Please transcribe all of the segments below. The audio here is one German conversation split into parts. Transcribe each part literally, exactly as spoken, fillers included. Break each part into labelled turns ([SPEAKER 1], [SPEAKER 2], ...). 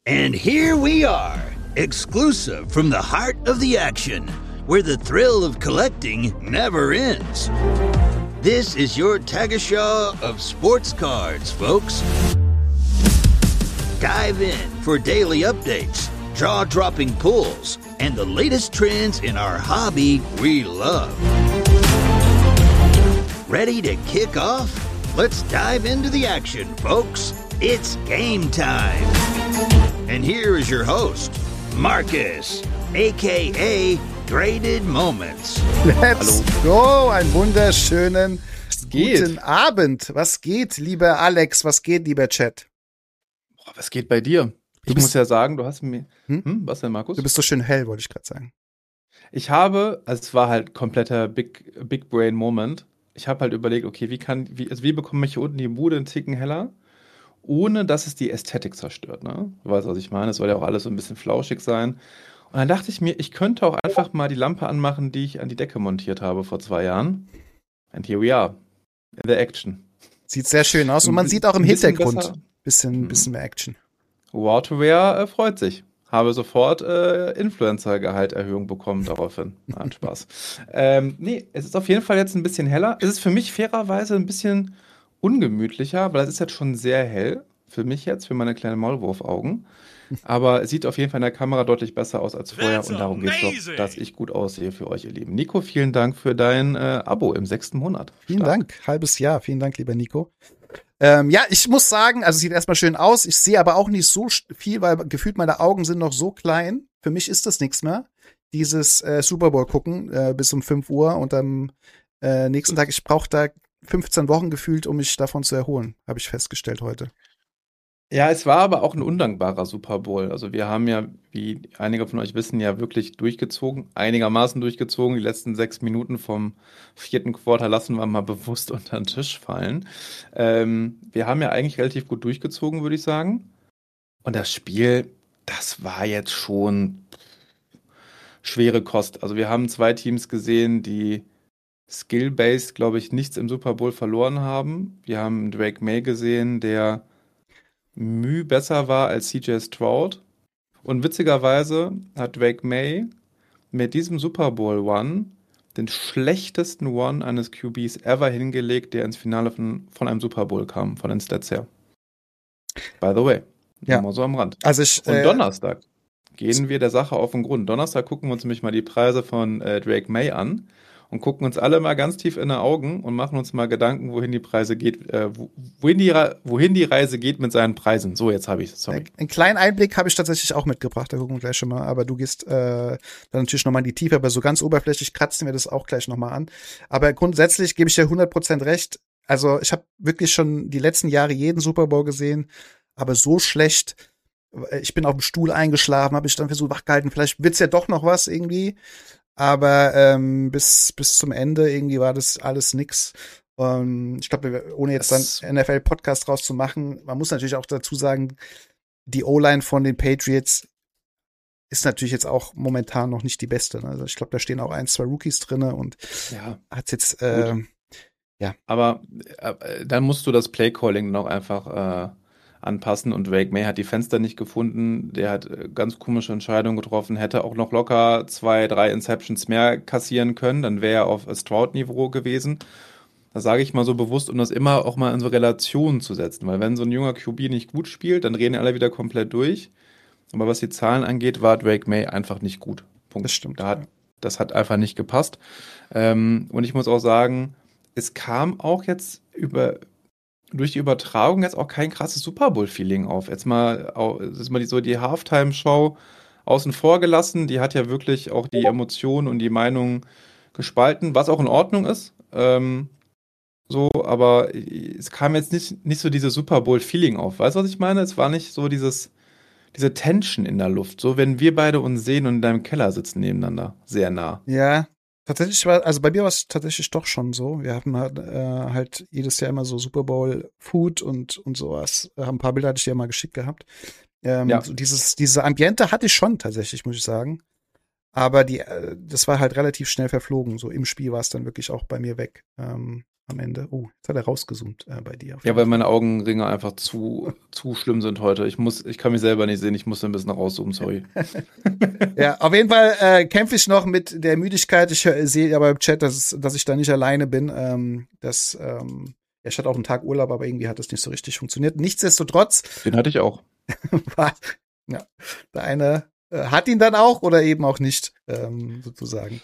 [SPEAKER 1] And here we are, exclusive from the heart of the action, where the thrill of collecting never ends. This is your Tagesschau of sports cards, folks. Dive in for daily updates, jaw-dropping pulls, and the latest trends in our hobby we love. Ready to kick off? Let's dive into the action, folks. It's game time. And here is your host, Marcus, aka Graded Moments.
[SPEAKER 2] Let's go, einen wunderschönen
[SPEAKER 3] geht?
[SPEAKER 2] guten Abend. Was geht, lieber Alex? Was geht, lieber Chat?
[SPEAKER 3] Boah, was geht bei dir? Ich
[SPEAKER 2] bist-
[SPEAKER 3] muss ja sagen, du hast mir...
[SPEAKER 2] Hm?
[SPEAKER 3] Hm? Was denn, Markus?
[SPEAKER 2] Du bist so schön hell, wollte ich gerade sagen.
[SPEAKER 3] Ich habe, also es war halt kompletter Big, Big Brain Moment. Ich habe halt überlegt, okay, wie kann, wie, also wie bekomme ich hier unten die Bude einen Ticken heller, ohne dass es die Ästhetik zerstört, ne? Du weißt, was ich meine. Es soll ja auch alles so ein bisschen flauschig sein. Und dann dachte ich mir, ich könnte auch einfach mal die Lampe anmachen, die ich an die Decke montiert habe vor zwei Jahren. And here we are. In the action.
[SPEAKER 2] Sieht sehr schön aus und man
[SPEAKER 3] Ein
[SPEAKER 2] sieht auch im
[SPEAKER 3] bisschen
[SPEAKER 2] Hintergrund
[SPEAKER 3] besser.
[SPEAKER 2] bisschen,
[SPEAKER 3] Mhm.
[SPEAKER 2] bisschen mehr Action.
[SPEAKER 3] Waterware äh, freut sich. Habe sofort äh, Influencer-Gehalterhöhung bekommen daraufhin. Nein, Spaß. ähm, nee, es ist auf jeden Fall jetzt ein bisschen heller. Es ist für mich fairerweise ein bisschen ungemütlicher, weil es ist jetzt schon sehr hell. Für mich jetzt, für meine kleinen Maulwurfaugen. Aber es sieht auf jeden Fall in der Kamera deutlich besser aus als vorher.
[SPEAKER 4] That's
[SPEAKER 3] Und darum geht es
[SPEAKER 4] amazing.
[SPEAKER 3] doch, dass ich gut aussehe für euch, ihr Lieben. Nico, vielen Dank für dein äh, Abo im sechsten Monat.
[SPEAKER 2] Vielen
[SPEAKER 3] Stark.
[SPEAKER 2] Dank, halbes Jahr. Vielen Dank, lieber Nico. Ähm, ja, ich muss sagen, also es sieht erstmal schön aus. Ich sehe aber auch nicht so sch- viel, weil gefühlt meine Augen sind noch so klein. Für mich ist das nichts mehr. Dieses äh, Super Bowl gucken äh, bis um fünf Uhr und am äh, nächsten Tag, ich brauche da fünfzehn Wochen gefühlt, um mich davon zu erholen, habe ich festgestellt heute.
[SPEAKER 3] Ja, es war aber auch ein undankbarer Super Bowl. Also wir haben ja, wie einige von euch wissen, ja wirklich durchgezogen, einigermaßen durchgezogen. Die letzten sechs Minuten vom vierten Quarter lassen wir mal bewusst unter den Tisch fallen. Ähm, wir haben ja eigentlich relativ gut durchgezogen, würde ich sagen. Und das Spiel, das war jetzt schon schwere Kost. Also wir haben zwei Teams gesehen, die skill-based, glaube ich, nichts im Super Bowl verloren haben. Wir haben Drake May gesehen, der Mühe besser war als C J Stroud. Und witzigerweise hat Drake May mit diesem Super Bowl One den schlechtesten One eines Q Bs ever hingelegt, der ins Finale von, von einem Super Bowl kam, von den Stats her. By the way.
[SPEAKER 2] Ja.
[SPEAKER 3] Immer so am Rand.
[SPEAKER 2] Also ich,
[SPEAKER 3] Und
[SPEAKER 2] äh,
[SPEAKER 3] Donnerstag gehen wir der Sache auf den Grund. Donnerstag gucken wir uns nämlich mal die Preise von äh, Drake May an und gucken uns alle mal ganz tief in die Augen und machen uns mal Gedanken, wohin die Preise geht, äh, wo- wohin, die, Re- wohin die Reise geht mit seinen Preisen. So, jetzt habe ich es. Sorry.
[SPEAKER 2] einen kleinen Einblick habe ich tatsächlich auch mitgebracht, da gucken wir gleich schon mal, aber du gehst äh, dann natürlich nochmal in die Tiefe, aber so ganz oberflächlich kratzen wir das auch gleich nochmal an. Aber grundsätzlich gebe ich dir hundert Prozent recht. Also ich habe wirklich schon die letzten Jahre jeden Super Bowl gesehen, aber so schlecht. Ich bin auf dem Stuhl eingeschlafen, habe ich dann versucht wachgehalten, vielleicht wird's ja doch noch was irgendwie. Aber ähm, bis bis zum Ende irgendwie war das alles nix. Ähm, ich glaube, ohne jetzt
[SPEAKER 3] Das-
[SPEAKER 2] dann N F L-Podcast draus zu machen, man muss natürlich auch dazu sagen, die O-Line von den Patriots ist natürlich jetzt auch momentan noch nicht die beste. Ne? Also ich glaube, da stehen auch ein, zwei Rookies drinne und
[SPEAKER 3] Ja,
[SPEAKER 2] hat jetzt äh,
[SPEAKER 3] aber äh, dann musst du das Playcalling noch einfach äh, anpassen und Drake May hat die Fenster nicht gefunden. Der hat äh, ganz komische Entscheidungen getroffen, hätte auch noch locker zwei, drei Interceptions mehr kassieren können, dann wäre er auf Stroud-Niveau gewesen. Das sage ich mal so bewusst, um das immer auch mal in so Relationen zu setzen, weil wenn so ein junger Q B nicht gut spielt, dann reden alle wieder komplett durch. Aber was die Zahlen angeht, war Drake May einfach nicht gut. Punkt.
[SPEAKER 2] Das stimmt,
[SPEAKER 3] Da hat,
[SPEAKER 2] ja.
[SPEAKER 3] das hat einfach nicht gepasst. Ähm, und ich muss auch sagen, es kam auch jetzt über durch die Übertragung jetzt auch kein krasses Super Bowl-Feeling auf. Jetzt mal, au- jetzt mal die, so die Halftime-Show außen vor gelassen. Die hat ja wirklich auch die Emotionen und die Meinung gespalten, was auch in Ordnung ist. Ähm, so, aber es kam jetzt nicht, nicht so dieses Super Bowl-Feeling auf. Weißt du, was ich meine? Es war nicht so dieses, diese Tension in der Luft. So, wenn wir beide uns sehen und in deinem Keller sitzen nebeneinander. Sehr nah.
[SPEAKER 2] ja, tatsächlich war, also bei mir war es tatsächlich doch schon so. Wir hatten halt, äh, halt jedes Jahr immer so Super Bowl Food und, und sowas. Äh, Ein paar Bilder hatte ich dir mal geschickt gehabt. Ähm,
[SPEAKER 3] Ja.
[SPEAKER 2] so dieses, diese Ambiente hatte ich schon tatsächlich, muss ich sagen. Aber die, äh, das war halt relativ schnell verflogen. So im Spiel war es dann wirklich auch bei mir weg. Ähm, am Ende. Oh, jetzt hat er rausgezoomt äh, bei dir.
[SPEAKER 3] Ja, weil meine Augenringe einfach zu, zu schlimm sind heute. Ich muss, ich kann mich selber nicht sehen, ich muss ein bisschen rauszoomen, sorry.
[SPEAKER 2] Ja, auf jeden Fall äh, kämpfe ich noch mit der Müdigkeit. Ich hör- sehe aber im Chat, dass, es, dass ich da nicht alleine bin. Ähm, das, ähm, ja, ich hatte auch einen Tag Urlaub, aber irgendwie hat das nicht so richtig funktioniert. Nichtsdestotrotz
[SPEAKER 3] Den hatte ich auch.
[SPEAKER 2] war, ja, der eine äh, hat ihn dann auch oder eben auch nicht, ähm, sozusagen.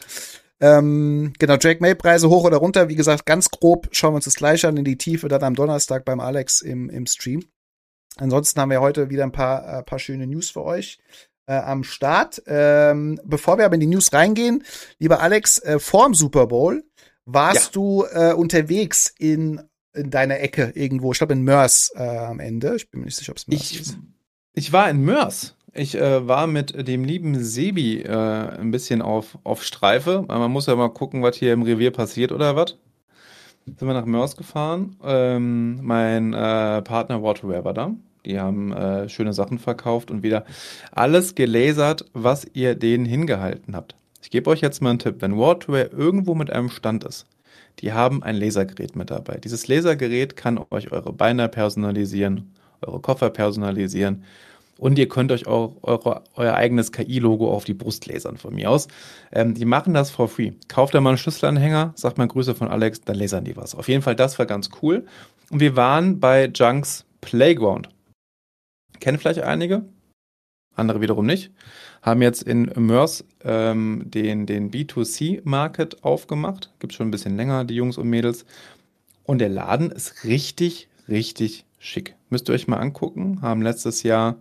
[SPEAKER 2] Ähm, genau, Drake May Preise hoch oder runter. Wie gesagt, ganz grob schauen wir uns das gleich an, in die Tiefe dann am Donnerstag beim Alex im, im Stream. Ansonsten haben wir heute wieder ein paar, äh, paar schöne News für euch äh, am Start. Ähm, bevor wir aber in die News reingehen, lieber Alex, äh, vorm Super Bowl warst ja. du äh, unterwegs in, in deiner Ecke irgendwo. Ich glaube in Mörs äh, am Ende. Ich bin mir nicht sicher, ob es Mörs
[SPEAKER 3] ich,
[SPEAKER 2] ist.
[SPEAKER 3] Ich war in Mörs. Ich äh, war mit dem lieben Sebi äh, ein bisschen auf, auf Streife. Man muss ja mal gucken, was hier im Revier passiert oder was. Sind wir nach Mörs gefahren. Ähm, mein äh, Partner Waterware war da. Die haben äh, schöne Sachen verkauft und wieder alles gelasert, was ihr denen hingehalten habt. Ich gebe euch jetzt mal einen Tipp. Wenn Waterware irgendwo mit einem Stand ist, die haben ein Lasergerät mit dabei. Dieses Lasergerät kann euch eure Beine personalisieren, eure Koffer personalisieren. Und ihr könnt euch auch eure, euer eigenes K I-Logo auf die Brust lasern von mir aus. Ähm, die machen das for free. Kauft da mal einen Schlüsselanhänger, sagt mal Grüße von Alex, dann lasern die was. Auf jeden Fall, das war ganz cool. Und wir waren bei Junks Playground. Kennen vielleicht einige, andere wiederum nicht. Haben jetzt in Mörs ähm, den, den B zwei C-Market aufgemacht. Gibt schon ein bisschen länger, die Jungs und Mädels. Und der Laden ist richtig, richtig schick. Müsst ihr euch mal angucken. Haben letztes Jahr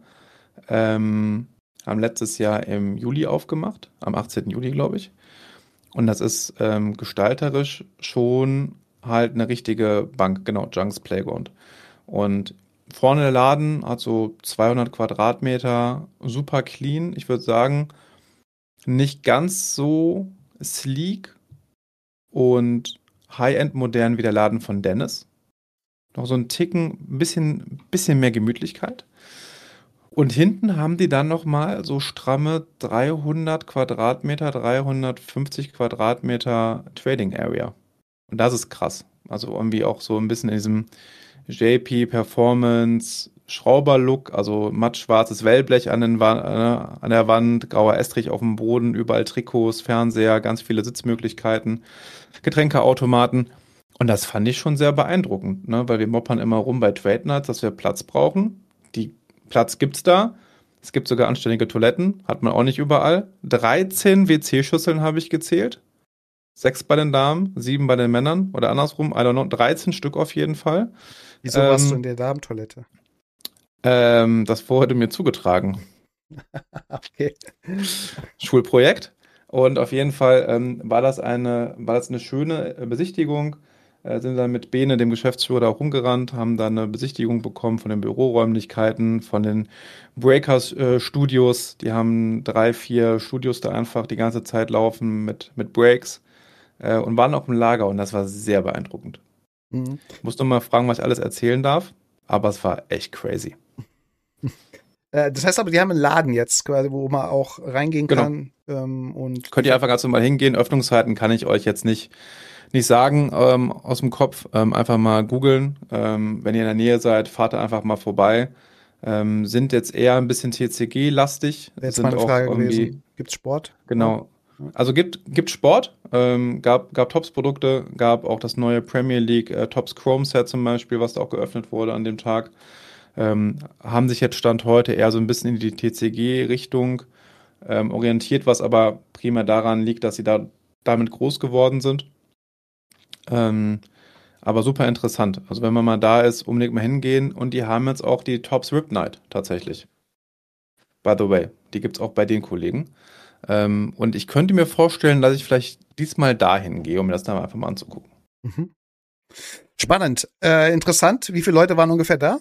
[SPEAKER 3] Ähm, haben letztes Jahr im Juli aufgemacht, am achtzehnten Juli, glaube ich. Und das ist ähm, gestalterisch schon halt eine richtige Bank, genau, Junks Playground. Und vorne der Laden hat so zweihundert Quadratmeter, super clean. Ich würde sagen, nicht ganz so sleek und high-end modern wie der Laden von Dennis. Noch so ein Ticken, ein bisschen, bisschen mehr Gemütlichkeit. Und hinten haben die dann nochmal so stramme dreihundert Quadratmeter, dreihundertfünfzig Quadratmeter Trading Area. Und das ist krass. Also irgendwie auch so ein bisschen in diesem J P Performance Schrauber-Look, also mattschwarzes Wellblech an, den Wa- äh, an der Wand, grauer Estrich auf dem Boden, überall Trikots, Fernseher, ganz viele Sitzmöglichkeiten, Getränkeautomaten. Und das fand ich schon sehr beeindruckend, ne? Weil wir moppern immer rum bei Trade Nights, dass wir Platz brauchen. Die Platz gibt's da. Es gibt sogar anständige Toiletten. Hat man auch nicht überall. dreizehn W C-Schüsseln habe ich gezählt. Sechs bei den Damen, sieben bei den Männern. Oder andersrum, I don't know. dreizehn Stück auf jeden Fall.
[SPEAKER 2] Wieso
[SPEAKER 3] ähm,
[SPEAKER 2] warst du in der Damentoilette?
[SPEAKER 3] Ähm, das wurde mir zugetragen.
[SPEAKER 2] Okay.
[SPEAKER 3] Schulprojekt. Und auf jeden Fall ähm, war das eine, war das eine schöne äh, Besichtigung. Äh, sind dann mit Bene, dem Geschäftsführer, da rumgerannt, haben dann eine Besichtigung bekommen von den Büroräumlichkeiten, von den Breakers-Studios. Die haben drei, vier Studios da einfach die ganze Zeit laufen mit, mit Breaks äh, und waren auch im Lager und das war sehr beeindruckend.
[SPEAKER 2] Mhm.
[SPEAKER 3] Ich muss noch mal fragen, was ich alles erzählen darf, aber es war echt crazy.
[SPEAKER 2] Äh, das heißt aber, die haben einen Laden jetzt, quasi, wo man auch reingehen
[SPEAKER 3] Genau.
[SPEAKER 2] kann. Ähm, und
[SPEAKER 3] Könnt ihr einfach ganz normal hingehen. Öffnungszeiten kann ich euch jetzt nicht, nicht sagen ähm, aus dem Kopf. Ähm, einfach mal googeln. Ähm, wenn ihr in der Nähe seid, fahrt da einfach mal vorbei. Ähm, sind jetzt eher ein bisschen T C G-lastig.
[SPEAKER 2] wäre jetzt
[SPEAKER 3] Sind
[SPEAKER 2] meine
[SPEAKER 3] auch
[SPEAKER 2] Frage
[SPEAKER 3] irgendwie,
[SPEAKER 2] gewesen. Gibt's Sport?
[SPEAKER 3] genau. Also gibt, gibt Sport, ähm, gab, gab Tops-Produkte, gab auch das neue Premier League äh, Tops Chrome Set zum Beispiel, was da auch geöffnet wurde an dem Tag. Ähm, haben sich jetzt Stand heute eher so ein bisschen in die T C G-Richtung ähm, orientiert, was aber primär daran liegt, dass sie da damit groß geworden sind. Ähm, aber super interessant. Also wenn man mal da ist, unbedingt mal hingehen. Und die haben jetzt auch die Tops Rip Night tatsächlich. By the way, die gibt es auch bei den Kollegen. Ähm, und ich könnte mir vorstellen, dass ich vielleicht diesmal dahin gehe, um mir das dann einfach mal anzugucken.
[SPEAKER 2] Mhm. Spannend. Äh, interessant. Wie viele Leute waren ungefähr da?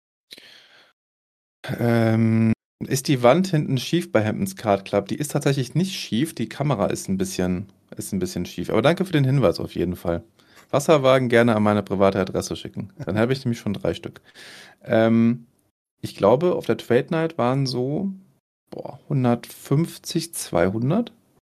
[SPEAKER 3] Ähm, ist die Wand hinten schief bei Hamptons Card Club? Die ist tatsächlich nicht schief. Die Kamera ist ein bisschen, ist ein bisschen schief. Aber danke für den Hinweis auf jeden Fall. Wasserwagen gerne an meine private Adresse schicken. Dann habe ich nämlich schon drei Stück. Ähm, ich glaube, auf der Trade Night waren so boah, hundertfünfzig, zweihundert.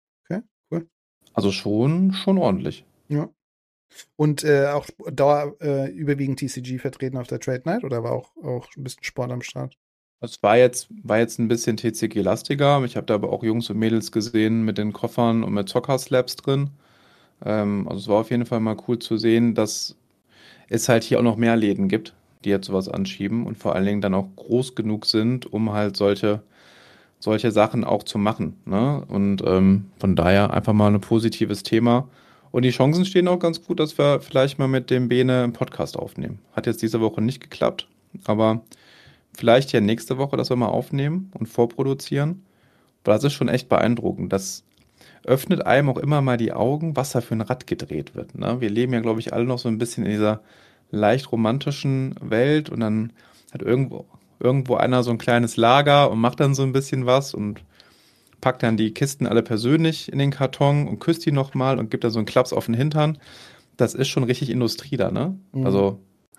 [SPEAKER 3] Also schon, schon ordentlich.
[SPEAKER 2] Ja. Und äh, auch Dauer äh, überwiegend T C G vertreten auf der Trade Night oder war auch, auch ein bisschen Sport am Start?
[SPEAKER 3] Es war jetzt, war jetzt ein bisschen T C G-lastiger. Ich habe da aber auch Jungs und Mädels gesehen mit den Koffern und mit Zocker-Slabs drin. Ähm, also es war auf jeden Fall mal cool zu sehen, dass es halt hier auch noch mehr Läden gibt, die jetzt sowas anschieben und vor allen Dingen dann auch groß genug sind, um halt solche, solche Sachen auch zu machen. Ne? Und ähm, von daher einfach mal ein positives Thema. Und die Chancen stehen auch ganz gut, dass wir vielleicht mal mit dem Bene einen Podcast aufnehmen. Hat jetzt diese Woche nicht geklappt, aber vielleicht ja nächste Woche, dass wir mal aufnehmen und vorproduzieren. Weil das ist schon echt beeindruckend. Das öffnet einem auch immer mal die Augen, was da für ein Rad gedreht wird. Ne? Wir leben ja, glaube ich, alle noch so ein bisschen in dieser leicht romantischen Welt und dann hat irgendwo, irgendwo einer so ein kleines Lager und macht dann so ein bisschen was und packt dann die Kisten alle persönlich in den Karton und küsst die nochmal und gibt da so einen Klaps auf den Hintern. Das ist schon richtig Industrie da, ne?
[SPEAKER 2] Mhm.
[SPEAKER 3] Also,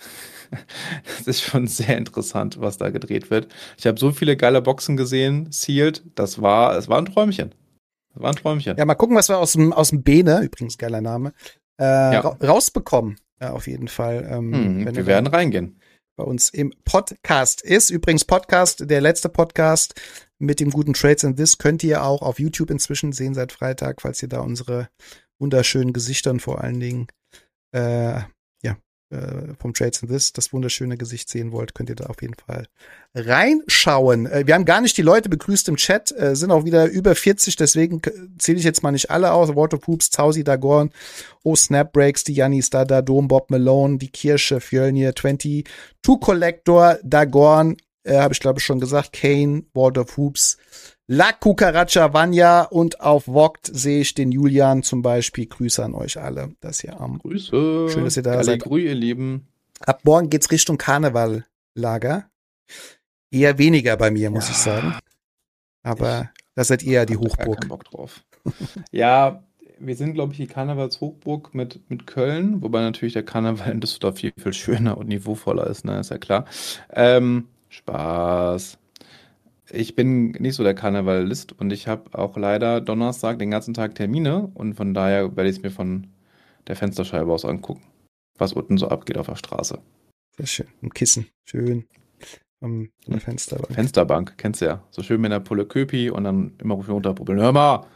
[SPEAKER 3] das ist schon sehr interessant, was da gedreht wird. Ich habe so viele geile Boxen gesehen, sealed. Das war, es war ein Träumchen. Das war ein Träumchen.
[SPEAKER 2] Ja, mal gucken, was wir aus dem, aus dem Bene, übrigens geiler Name, äh,
[SPEAKER 3] Ja.
[SPEAKER 2] ra rausbekommen. Ja, auf jeden Fall. Ähm,
[SPEAKER 3] Hm,
[SPEAKER 2] wenn
[SPEAKER 3] wir
[SPEAKER 2] er
[SPEAKER 3] werden
[SPEAKER 2] dann
[SPEAKER 3] reingehen.
[SPEAKER 2] bei uns im Podcast ist. Übrigens Podcast, der letzte Podcast mit dem guten Trades and This könnt ihr auch auf YouTube inzwischen sehen seit Freitag, falls ihr da unsere wunderschönen Gesichtern vor allen Dingen äh, ja, äh, vom Trades and This, das wunderschöne Gesicht sehen wollt, könnt ihr da auf jeden Fall reinschauen. Äh, wir haben gar nicht die Leute begrüßt im Chat, äh, sind auch wieder über vierzig, deswegen zähle ich jetzt mal nicht alle aus. Water Poops, Tausi, Dagorn, Oh Snapbreaks, die Jannis, Dada, Dom, Bob Malone, die Kirsche, Fjölnir, zwanzig, Two Collector, Dagorn, äh, habe ich glaube ich schon gesagt, Kane, World of Hoops, La Cucaracha, Vanya und auf Vogt sehe ich den Julian zum Beispiel. Grüße an euch alle, dass ihr am
[SPEAKER 3] Grüße.
[SPEAKER 2] Schön, dass ihr da
[SPEAKER 3] Alle
[SPEAKER 2] seid.
[SPEAKER 3] Grüße, ihr Lieben.
[SPEAKER 2] Ab morgen geht's Richtung Karnevallager. Eher weniger bei mir, muss
[SPEAKER 3] Ja.
[SPEAKER 2] ich sagen. Aber da seid ihr ja die
[SPEAKER 3] Hab da gar keinen
[SPEAKER 2] Hochburg.
[SPEAKER 3] Bock drauf. Ja, wir sind, glaube ich, die Karnevalshochburg mit, mit Köln, wobei natürlich der Karneval in Düsseldorf viel, viel schöner und niveauvoller ist, ne, ist ja klar. Ähm, Spaß. Ich bin nicht so der Karnevalist und ich habe auch leider Donnerstag den ganzen Tag Termine und von daher werde ich es mir von der Fensterscheibe aus angucken, was unten so abgeht auf der Straße.
[SPEAKER 2] Sehr schön. Ein Kissen. Schön. Am am Fenster.
[SPEAKER 3] Fensterbank, kennst du ja. So schön mit einer Pulle Köpi und dann immer runterpuppeln. Hör mal!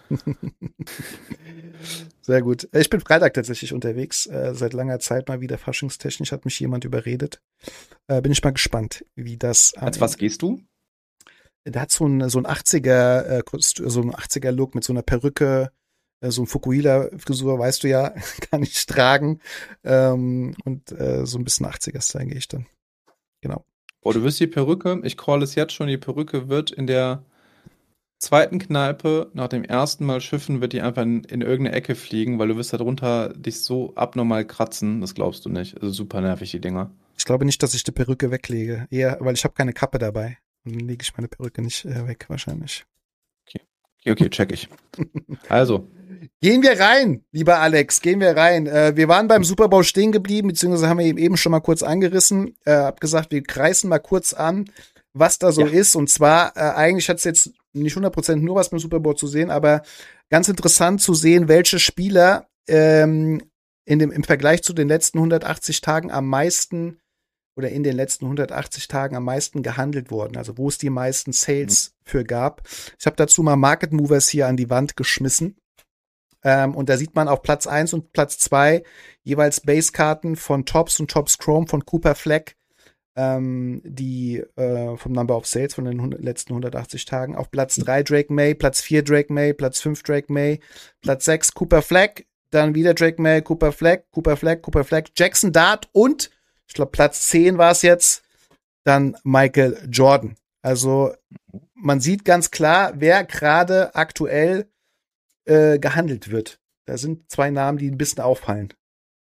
[SPEAKER 2] Sehr gut. Ich bin Freitag tatsächlich unterwegs. Äh, seit langer Zeit mal wieder faschingstechnisch hat mich jemand überredet. Äh, bin ich mal gespannt, wie das. am
[SPEAKER 3] Als was gehst du?
[SPEAKER 2] Der hat so ein, so ein achtziger, äh, Kostü- so ein achtziger Look mit so einer Perücke, äh, so ein Fukuhila-Frisur, weißt du ja, kann ich tragen. Ähm, und äh, so ein bisschen achtziger-Style gehe ich dann. Genau.
[SPEAKER 3] Oh, du wirst die Perücke, ich call es jetzt schon, die Perücke wird in der zweiten Kneipe nach dem ersten Mal schiffen, wird die einfach in, in irgendeine Ecke fliegen, weil du wirst da drunter dich so abnormal kratzen, das glaubst du nicht. Also super nervig, die Dinger.
[SPEAKER 2] Ich glaube nicht, dass ich die Perücke weglege. Eher, weil ich habe keine Kappe dabei. Und dann lege ich meine Perücke nicht äh, weg, wahrscheinlich.
[SPEAKER 3] Okay, okay, check ich. Also,
[SPEAKER 2] Gehen wir rein, lieber Alex, gehen wir rein. Äh, wir waren beim Super Bowl stehen geblieben, beziehungsweise haben wir eben eben schon mal kurz angerissen. Äh, hab gesagt, wir kreisen mal kurz an, was da so
[SPEAKER 3] Ja.
[SPEAKER 2] ist. Und zwar, äh, eigentlich hat es jetzt nicht hundert Prozent nur was beim Super Bowl zu sehen, aber ganz interessant zu sehen, welche Spieler ähm, in dem, im Vergleich zu den letzten hundertachtzig Tagen am meisten oder in den letzten hundertachtzig Tagen am meisten gehandelt wurden. Also wo es die meisten Sales für gab. Ich habe dazu mal Market Movers hier an die Wand geschmissen. Ähm, und da sieht man auf Platz eins und Platz zwei jeweils Basekarten von Topps und Topps Chrome von Cooper Fleck, ähm, die äh, vom Number of Sales von den hundert, letzten hundertachtzig Tagen. Auf Platz drei Drake May, Platz vier Drake May, Platz fünf Drake May, Platz sechs Cooper Fleck, dann wieder Drake May, Cooper Fleck, Cooper Fleck, Cooper Fleck, Jackson Dart und ich glaube Platz zehn war es jetzt, dann Michael Jordan. Also man sieht ganz klar, wer gerade aktuell äh, gehandelt wird. Da sind zwei Namen, die ein bisschen auffallen.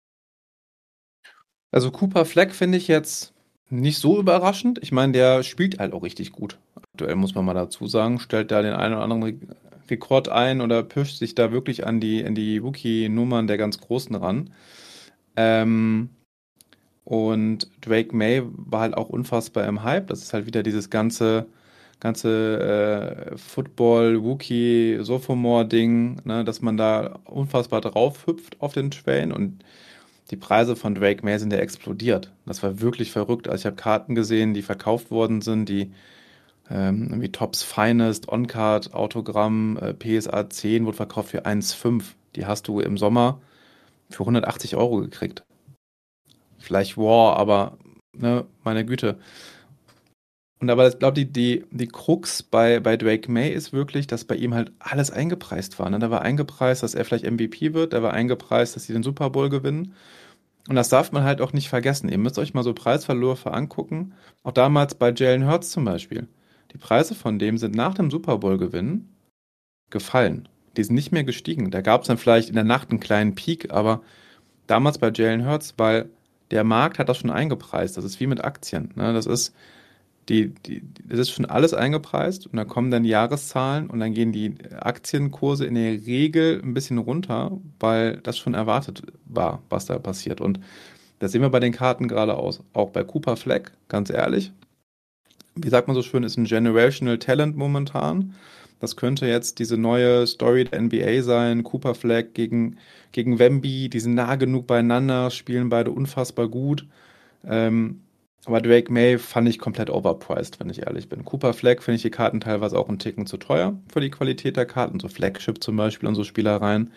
[SPEAKER 3] also Cooper Fleck finde ich jetzt nicht so überraschend. Ich meine, der spielt halt auch richtig gut. Aktuell muss man mal dazu sagen, stellt da den einen oder anderen Re Rekord ein oder pischt sich da wirklich an die, an die Rookie-Nummern der ganz Großen ran. Ähm, und Drake May war halt auch unfassbar im Hype. Das ist halt wieder dieses ganze ganze äh, Football, Wookie, Sophomore-Ding, ne, dass man da unfassbar drauf hüpft auf den Train und die Preise von Drake May sind ja explodiert. Das war wirklich verrückt. Also ich habe Karten gesehen, die verkauft worden sind, die ähm, irgendwie Topps Finest, On-Card, Autogramm, äh, P S A zehn wurde verkauft für eins Komma fünf. Die hast du im Sommer für hundertachtzig Euro gekriegt. Vielleicht War, aber ne, meine Güte. Und aber ich glaube, die, die, die Krux bei, bei Drake May ist wirklich, dass bei ihm halt alles eingepreist war. Ne? Da war eingepreist, dass er vielleicht M V P wird, da war eingepreist, dass sie den Super Bowl gewinnen. Und das darf man halt auch nicht vergessen. Ihr müsst euch mal so Preisverläufe angucken. Auch damals bei Jalen Hurts zum Beispiel. Die Preise von dem sind nach dem Super Bowl-Gewinn gefallen. Die sind nicht mehr gestiegen. Da gab es dann vielleicht in der Nacht einen kleinen Peak, aber damals bei Jalen Hurts, weil der Markt hat das schon eingepreist. Das ist wie mit Aktien. Ne? Das ist Die, die, das ist schon alles eingepreist und dann kommen dann die Jahreszahlen und dann gehen die Aktienkurse in der Regel ein bisschen runter, weil das schon erwartet war, was da passiert. Und das sehen wir bei den Karten gerade aus. Auch bei Cooper Fleck, ganz ehrlich. Wie sagt man so schön, ist ein Generational Talent momentan. Das könnte jetzt diese neue Story der N B A sein. Cooper Fleck gegen, gegen Wemby, die sind nah genug beieinander, spielen beide unfassbar gut. Ähm, Aber Drake May fand ich komplett overpriced, wenn ich ehrlich bin. Cooper Fleck finde ich die Karten teilweise auch einen Ticken zu teuer für die Qualität der Karten, so Flagship zum Beispiel und so Spielereien.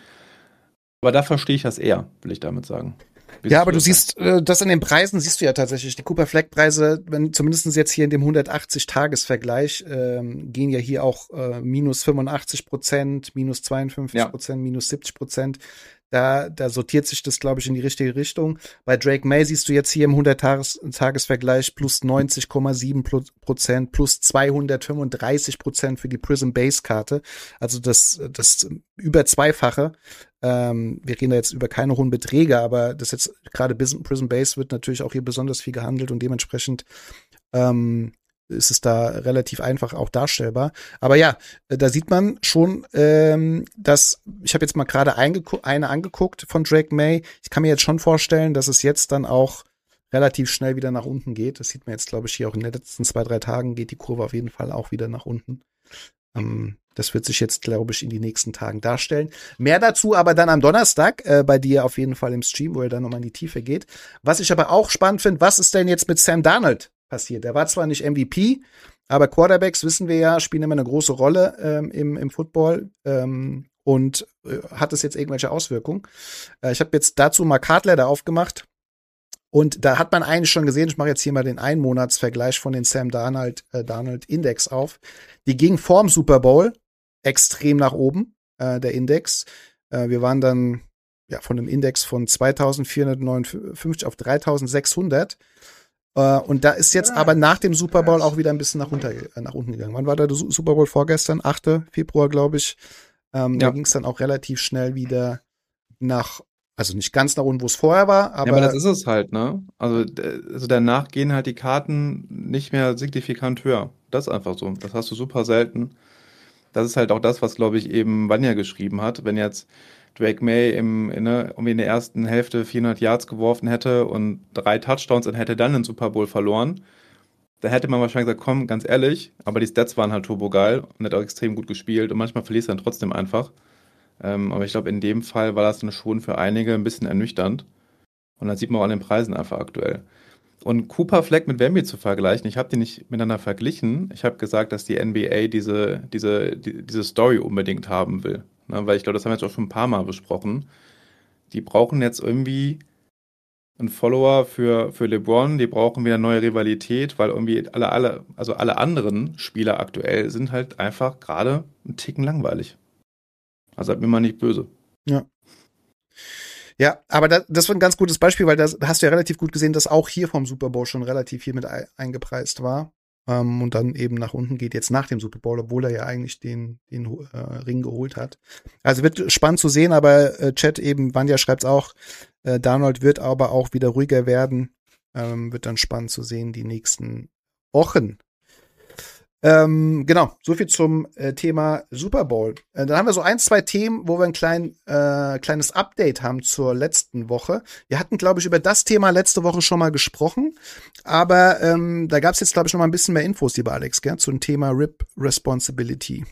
[SPEAKER 3] Aber da verstehe ich das eher, will ich damit sagen. Wie
[SPEAKER 2] Ja,
[SPEAKER 3] siehst
[SPEAKER 2] aber du
[SPEAKER 3] das dann?
[SPEAKER 2] siehst, äh, das in den Preisen siehst du ja tatsächlich. Die Cooper Fleck Preise, wenn zumindest jetzt hier in dem hundertachtzig-Tages-Vergleich, ähm, gehen ja hier auch äh, minus fünfundachtzig Prozent, minus zweiundfünfzig Prozent, minus siebzig Prozent. Da, da sortiert sich das, glaube ich, in die richtige Richtung. Bei Drake May siehst du jetzt hier im hundert-Tages-Vergleich plus neunzig Komma sieben Prozent, plus zweihundertfünfunddreißig Prozent für die Prism Base Karte. Also das, das über Zweifache. Ähm, wir reden da jetzt über keine hohen Beträge, aber das jetzt gerade Prism Base wird natürlich auch hier besonders viel gehandelt und dementsprechend ähm, ist es da relativ einfach auch darstellbar. Aber ja, da sieht man schon, ähm, dass, ich habe jetzt mal gerade eine angeguckt von Drake May. Ich kann mir jetzt schon vorstellen, dass es jetzt dann auch relativ schnell wieder nach unten geht. Das sieht man jetzt, glaube ich, hier auch in den letzten zwei, drei Tagen geht die Kurve auf jeden Fall auch wieder nach unten. Ähm, das wird sich jetzt, glaube ich, in den nächsten Tagen darstellen. Mehr dazu aber dann am Donnerstag, äh, bei dir auf jeden Fall im Stream, wo er dann nochmal in die Tiefe geht. Was ich aber auch spannend finde, was ist denn jetzt mit Sam Darnold passiert? Der war zwar nicht M V P, aber Quarterbacks, wissen wir ja, spielen immer eine große Rolle ähm, im, im Football. Ähm, und äh, hat es jetzt irgendwelche Auswirkungen? Äh, ich habe jetzt dazu mal Cardladder aufgemacht. Und da hat man eigentlich schon gesehen, ich mache jetzt hier mal den Einmonatsvergleich von den Sam Darnold, äh, Darnold Index auf. Die ging vorm Super Bowl extrem nach oben, äh, der Index. Äh, wir waren dann ja von einem Index von zweitausendvierhundertneunundfünfzig auf dreitausendsechshundert. Uh, und da ist jetzt aber nach dem Super Bowl auch wieder ein bisschen nach, runter, äh, nach unten gegangen. Wann war da der Super Bowl vorgestern? achter Februar, glaube ich. Ähm, ja. Da ging es dann auch relativ schnell wieder nach, also nicht ganz nach unten, wo es vorher war. Aber,
[SPEAKER 3] ja, aber das ist es halt, ne? Also, also danach gehen halt die Karten nicht mehr signifikant höher. Das ist einfach so. Das hast du super selten. Das ist halt auch das, was, glaube ich, eben Vanja geschrieben hat. Wenn jetzt Drake May im, in, ne, um in der ersten Hälfte vierhundert Yards geworfen hätte und drei Touchdowns und hätte dann den Super Bowl verloren, da hätte man wahrscheinlich gesagt, komm, ganz ehrlich, aber die Stats waren halt turbogeil und hat auch extrem gut gespielt und manchmal verlierst du dann trotzdem einfach. Ähm, aber ich glaube, in dem Fall war das dann schon für einige ein bisschen ernüchternd und das sieht man auch an den Preisen einfach aktuell. Und Cooper Fleck mit Wemby zu vergleichen, ich habe die nicht miteinander verglichen. Ich habe gesagt, dass die N B A diese, diese, die, diese Story unbedingt haben will. Ne, weil ich glaube, das haben wir jetzt auch schon ein paar Mal besprochen. Die brauchen jetzt irgendwie einen Follower für, für LeBron, die brauchen wieder neue Rivalität, weil irgendwie alle, alle, also alle anderen Spieler aktuell sind halt einfach gerade einen Ticken langweilig. Also seid mir mal nicht böse.
[SPEAKER 2] Ja. Ja, aber das, das war ein ganz gutes Beispiel, weil da hast du ja relativ gut gesehen, dass auch hier vom Super Bowl schon relativ viel mit eingepreist war. Ähm, und dann eben nach unten geht jetzt nach dem Super Bowl, obwohl er ja eigentlich den, den äh, Ring geholt hat. Also wird spannend zu sehen, aber äh, Chat eben, Vanja schreibt es auch, äh, Darnold wird aber auch wieder ruhiger werden. Ähm, wird dann spannend zu sehen die nächsten Wochen. Ähm, genau, so viel zum äh, Thema Super Bowl. Äh, dann haben wir so ein, zwei Themen, wo wir ein klein, äh, kleines Update haben zur letzten Woche. Wir hatten, glaube ich, über das Thema letzte Woche schon mal gesprochen, aber ähm, da gab es jetzt, glaube ich, noch mal ein bisschen mehr Infos, lieber Alex, gell, zum Thema R I P Responsibility.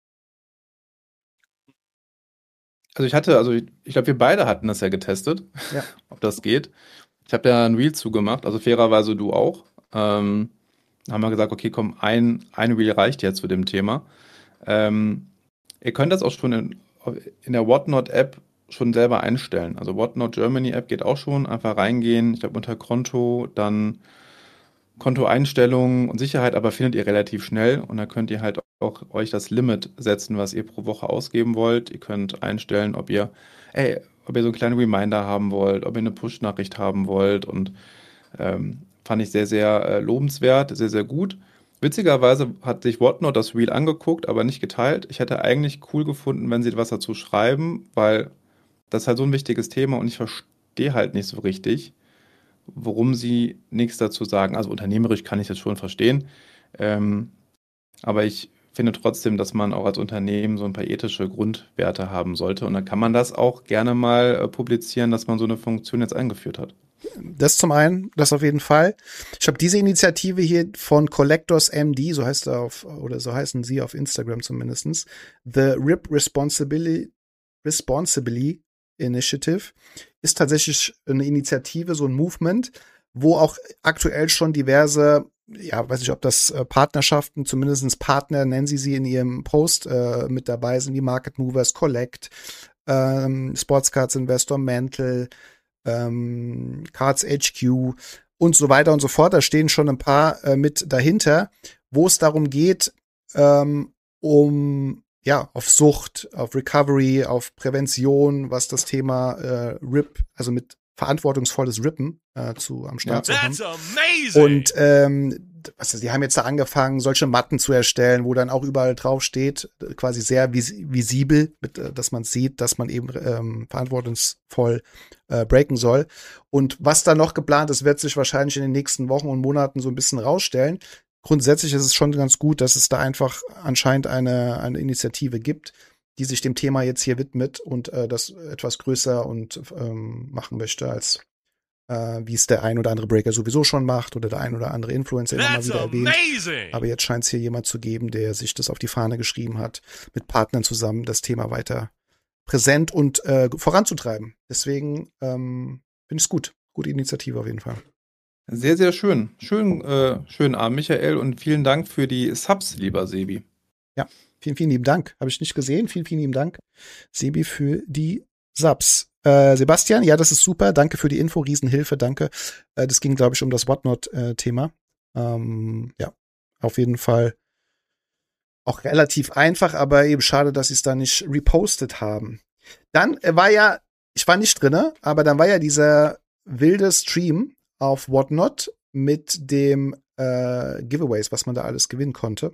[SPEAKER 3] Also ich hatte, also ich, ich glaube, wir beide hatten das ja getestet,
[SPEAKER 2] Ja.
[SPEAKER 3] ob das geht. Ich habe da ein Reel zugemacht, also fairerweise du auch. Ähm, haben wir gesagt, okay, komm, ein, ein Reel reicht jetzt zu dem Thema. Ähm, ihr könnt das auch schon in, in der Whatnot-App schon selber einstellen. Also Whatnot Germany-App geht auch schon. Einfach reingehen, ich glaube unter Konto, dann Kontoeinstellungen und Sicherheit, aber findet ihr relativ schnell. Und da könnt ihr halt auch euch das Limit setzen, was ihr pro Woche ausgeben wollt. Ihr könnt einstellen, ob ihr, ey, ob ihr so einen kleinen Reminder haben wollt, ob ihr eine Push-Nachricht haben wollt. Und ähm, fand ich sehr, sehr äh, lobenswert, sehr, sehr gut. Witzigerweise hat sich Whatnot das Reel angeguckt, aber nicht geteilt. Ich hätte eigentlich cool gefunden, wenn sie was dazu schreiben, weil das ist halt so ein wichtiges Thema und ich verstehe halt nicht so richtig, warum sie nichts dazu sagen. Also unternehmerisch kann ich das schon verstehen, ähm, aber ich finde trotzdem, dass man auch als Unternehmen so ein paar ethische Grundwerte haben sollte und dann kann man das auch gerne mal äh, publizieren, dass man so eine Funktion jetzt eingeführt hat.
[SPEAKER 2] Das zum einen, das auf jeden Fall. Ich habe diese Initiative hier von Collectors M D, so heißt er auf, oder so heißen sie auf Instagram zumindestens, The R I P Responsibly, Responsibly Initiative, ist tatsächlich eine Initiative, so ein Movement, wo auch aktuell schon diverse, ja, weiß nicht, ob das äh, Partnerschaften, zumindest Partner, nennen sie sie in ihrem Post, äh, mit dabei sind, wie Market Movers, Collect, ähm, Sports Cards Investor, Mantle, ähm, Cards H Q und so weiter und so fort. Da stehen schon ein paar äh, mit dahinter, wo es darum geht, ähm, um ja, auf Sucht, auf Recovery, auf Prävention, was das Thema äh, R I P, also mit verantwortungsvolles Rippen äh, zu am Start
[SPEAKER 3] Ja.
[SPEAKER 2] zu haben. Und ähm, was, die haben jetzt da angefangen, solche Matten zu erstellen, wo dann auch überall drauf steht, quasi sehr vis visibel, mit, äh, dass man sieht, dass man eben ähm, verantwortungsvoll äh, breaken soll. Und was da noch geplant ist, wird sich wahrscheinlich in den nächsten Wochen und Monaten so ein bisschen rausstellen. Grundsätzlich ist es schon ganz gut, dass es da einfach anscheinend eine, eine Initiative gibt, die sich dem Thema jetzt hier widmet und äh, das etwas größer und ähm, machen möchte, als äh, wie es der ein oder andere Breaker sowieso schon macht oder der ein oder andere Influencer immer mal wieder erwähnt. Aber jetzt scheint es hier jemand zu geben, der sich das auf die Fahne geschrieben hat, mit Partnern zusammen das Thema weiter präsent und äh, voranzutreiben. Deswegen ähm, finde ich es gut. Gute Initiative auf jeden Fall.
[SPEAKER 3] Sehr, sehr schön. Schön, äh, schönen Abend, Michael, und vielen Dank für die Subs, lieber Sebi.
[SPEAKER 2] Ja, vielen, vielen lieben Dank. Habe ich nicht gesehen. Vielen, vielen lieben Dank, Sebi, für die Subs. Äh, Sebastian, ja, das ist super. Danke für die Info. Riesenhilfe, danke. Äh, das ging, glaube ich, um das Whatnot-Thema. Ähm, ja, auf jeden Fall auch relativ einfach, aber eben schade, dass sie es da nicht repostet haben. Dann äh, war ja, ich war nicht drinne, aber dann war ja dieser wilde Stream auf Whatnot mit dem äh, Giveaways, was man da alles gewinnen konnte.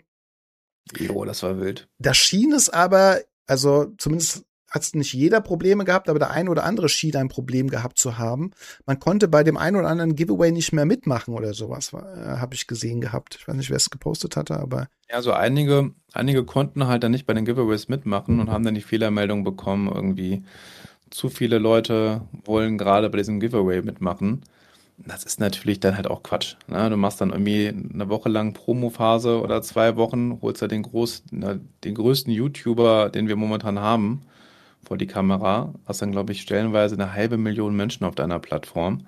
[SPEAKER 3] Jo, das war wild.
[SPEAKER 2] Da schien es aber, also zumindest hat es nicht jeder Probleme gehabt, aber der ein oder andere schien ein Problem gehabt zu haben. Man konnte bei dem einen oder anderen Giveaway nicht mehr mitmachen oder sowas, äh, habe ich gesehen gehabt. Ich weiß nicht, wer es gepostet hatte, aber
[SPEAKER 3] Ja, so einige, einige konnten halt dann nicht bei den Giveaways mitmachen und haben dann die Fehlermeldung bekommen, irgendwie zu viele Leute wollen gerade bei diesem Giveaway mitmachen. Das ist natürlich dann halt auch Quatsch. Ne? Du machst dann irgendwie eine Woche lang Promophase oder zwei Wochen, holst da den, groß, ne, den größten YouTuber, den wir momentan haben, vor die Kamera. Hast dann, glaube ich, stellenweise eine halbe Million Menschen auf deiner Plattform.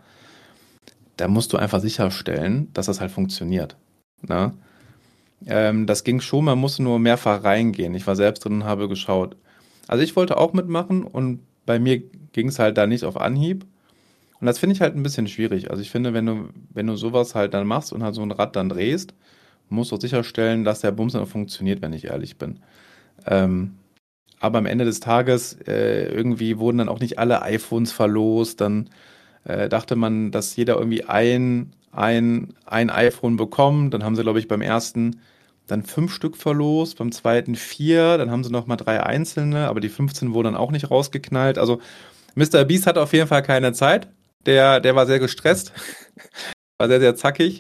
[SPEAKER 3] Da musst du einfach sicherstellen, dass das halt funktioniert. Ne? Ähm, das ging schon, man musste nur mehrfach reingehen. Ich war selbst drin und habe geschaut. Also ich wollte auch mitmachen und bei mir ging es halt da nicht auf Anhieb. Und das finde ich halt ein bisschen schwierig. Also ich finde, wenn du, wenn du sowas halt dann machst und halt so ein Rad dann drehst, musst du auch sicherstellen, dass der Bums dann auch funktioniert, wenn ich ehrlich bin. Ähm, aber am Ende des Tages äh, irgendwie wurden dann auch nicht alle iPhones verlost. Dann äh, dachte man, dass jeder irgendwie ein, ein, ein iPhone bekommt. Dann haben sie, glaube ich, beim ersten dann fünf Stück verlost, beim zweiten vier. Dann haben sie noch mal drei einzelne, aber die fünfzehn wurden dann auch nicht rausgeknallt. Also Mister Beast hatte auf jeden Fall keine Zeit. Der, der war sehr gestresst, war sehr, sehr zackig.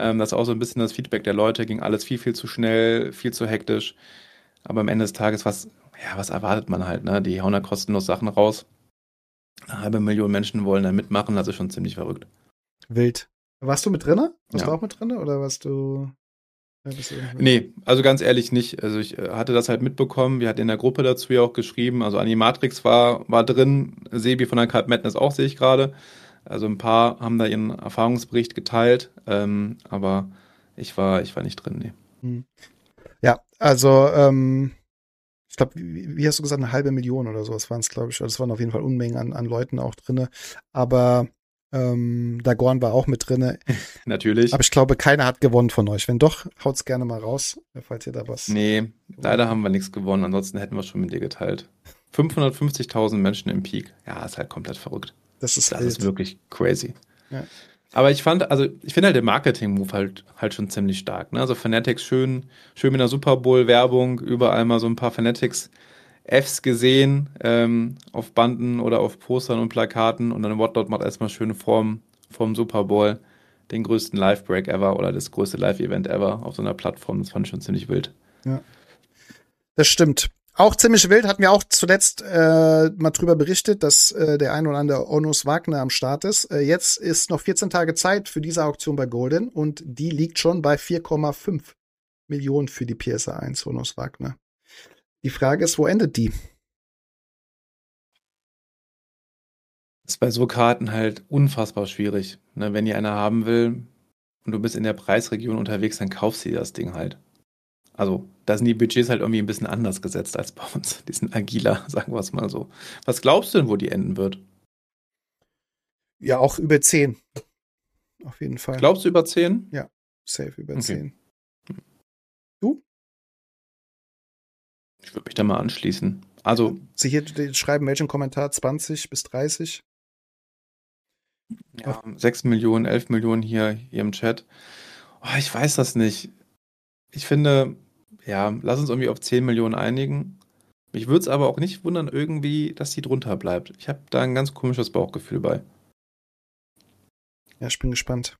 [SPEAKER 3] Ähm, das ist auch so ein bisschen das Feedback der Leute, ging alles viel, viel zu schnell, viel zu hektisch. Aber am Ende des Tages, was, ja, was erwartet man halt, ne? Die hauen da kostenlos Sachen raus. Eine halbe Million Menschen wollen da mitmachen, das ist schon ziemlich verrückt.
[SPEAKER 2] Wild. Warst du mit drinne? Warst
[SPEAKER 3] Ja.
[SPEAKER 2] du auch mit drinne oder warst du? Ja, bist du nicht mit?
[SPEAKER 3] Nee, also ganz ehrlich nicht. Also ich äh, hatte das halt mitbekommen. Wir hatten in der Gruppe dazu ja auch geschrieben. Also Animatrix war, war drin. Sebi von der Card Madness auch, sehe ich gerade. Also ein paar haben da ihren Erfahrungsbericht geteilt. Ähm, aber ich war, ich war nicht drin, nee.
[SPEAKER 2] Hm. Ja, also ähm, ich glaube, wie, wie hast du gesagt, eine halbe Million oder sowas waren es, glaube ich. Das waren auf jeden Fall Unmengen an, an Leuten auch drinne. Aber ähm, Dagorn war auch mit drinne.
[SPEAKER 3] Natürlich.
[SPEAKER 2] Aber ich glaube, keiner hat gewonnen von euch. Wenn doch, haut's gerne mal raus, falls ihr da was.
[SPEAKER 3] Nee, leider haben wir nichts gewonnen. Ansonsten hätten wir schon mit dir geteilt. fünfhundertfünfzigtausend Menschen im Peak. Ja, ist halt komplett verrückt.
[SPEAKER 2] Das ist
[SPEAKER 3] Das
[SPEAKER 2] wild.
[SPEAKER 3] ist wirklich crazy.
[SPEAKER 2] Ja.
[SPEAKER 3] Aber ich fand, also ich finde halt den Marketing-Move halt, halt schon ziemlich stark. Ne? Also Fanatics schön, schön mit einer Super Bowl-Werbung, überall mal so ein paar Fanatics-Fs gesehen, ähm, auf Banden oder auf Postern und Plakaten und dann Whatnot macht erstmal schön vorm, vorm Super Bowl den größten Live-Break ever oder das größte Live-Event ever auf so einer Plattform. Das fand ich schon ziemlich wild.
[SPEAKER 2] Ja. Das stimmt. Auch ziemlich wild, hatten wir auch zuletzt äh, mal drüber berichtet, dass äh, der ein oder andere Onus Wagner am Start ist. Äh, jetzt ist noch vierzehn Tage Zeit für diese Auktion bei Golden und die liegt schon bei vier Komma fünf Millionen für die P S A eins Onus Wagner. Die Frage ist, wo endet die?
[SPEAKER 3] Das ist bei so Karten halt unfassbar schwierig. Ne? Wenn ihr eine haben will und du bist in der Preisregion unterwegs, dann kaufst du dir das Ding halt. Also, da sind die Budgets halt irgendwie ein bisschen anders gesetzt als bei uns. Die sind agiler, sagen wir es mal so. Was glaubst du denn, wo die enden wird?
[SPEAKER 2] Ja, auch über zehn. Auf jeden Fall.
[SPEAKER 3] Glaubst du über zehn?
[SPEAKER 2] Ja, safe über
[SPEAKER 3] Okay.
[SPEAKER 2] zehn. Du?
[SPEAKER 3] Ich würde mich da mal anschließen. Also,
[SPEAKER 2] Sie hier die schreiben welchen Kommentar? zwanzig bis dreißig?
[SPEAKER 3] ja, sechs Millionen, elf Millionen hier, hier im Chat. Oh, ich weiß das nicht. Ich finde, ja, lass uns irgendwie auf zehn Millionen einigen. Mich würde es aber auch nicht wundern, irgendwie, dass die drunter bleibt. Ich habe da ein ganz komisches Bauchgefühl bei.
[SPEAKER 2] Ja, ich bin gespannt.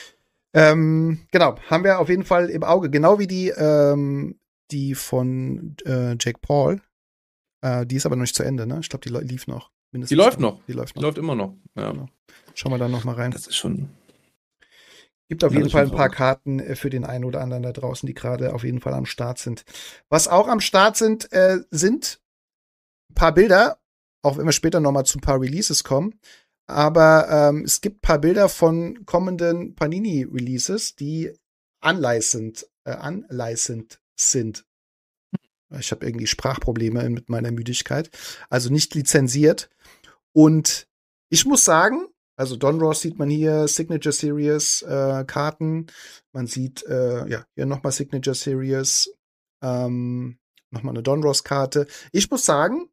[SPEAKER 2] Ähm, genau, haben wir auf jeden Fall im Auge. Genau wie die, ähm, die von äh, Jake Paul. Äh, die ist aber noch nicht zu Ende, ne? Ich glaube, die lief noch.
[SPEAKER 3] Die läuft noch.
[SPEAKER 2] Die läuft
[SPEAKER 3] Die
[SPEAKER 2] noch.
[SPEAKER 3] läuft immer noch. Ja.
[SPEAKER 2] Genau. Schauen wir da noch mal rein.
[SPEAKER 3] Das ist schon.
[SPEAKER 2] Gibt auf
[SPEAKER 3] Ja,
[SPEAKER 2] jeden
[SPEAKER 3] das
[SPEAKER 2] Fall
[SPEAKER 3] ist
[SPEAKER 2] ein paar
[SPEAKER 3] verrückt.
[SPEAKER 2] Karten äh, für den einen oder anderen da draußen, die gerade auf jeden Fall am Start sind. Was auch am Start sind, äh, sind ein paar Bilder, auch wenn wir später noch mal zu ein paar Releases kommen. Aber ähm, es gibt ein paar Bilder von kommenden Panini-Releases, die unlicensed, äh, unlicensed sind. Ich habe irgendwie Sprachprobleme mit meiner Müdigkeit. Also nicht lizenziert. Und ich muss sagen, also Don Ross sieht man hier, Signature Series äh, Karten. Man sieht äh, ja hier nochmal Signature Series, ähm, nochmal eine Don Ross Karte. Ich muss sagen,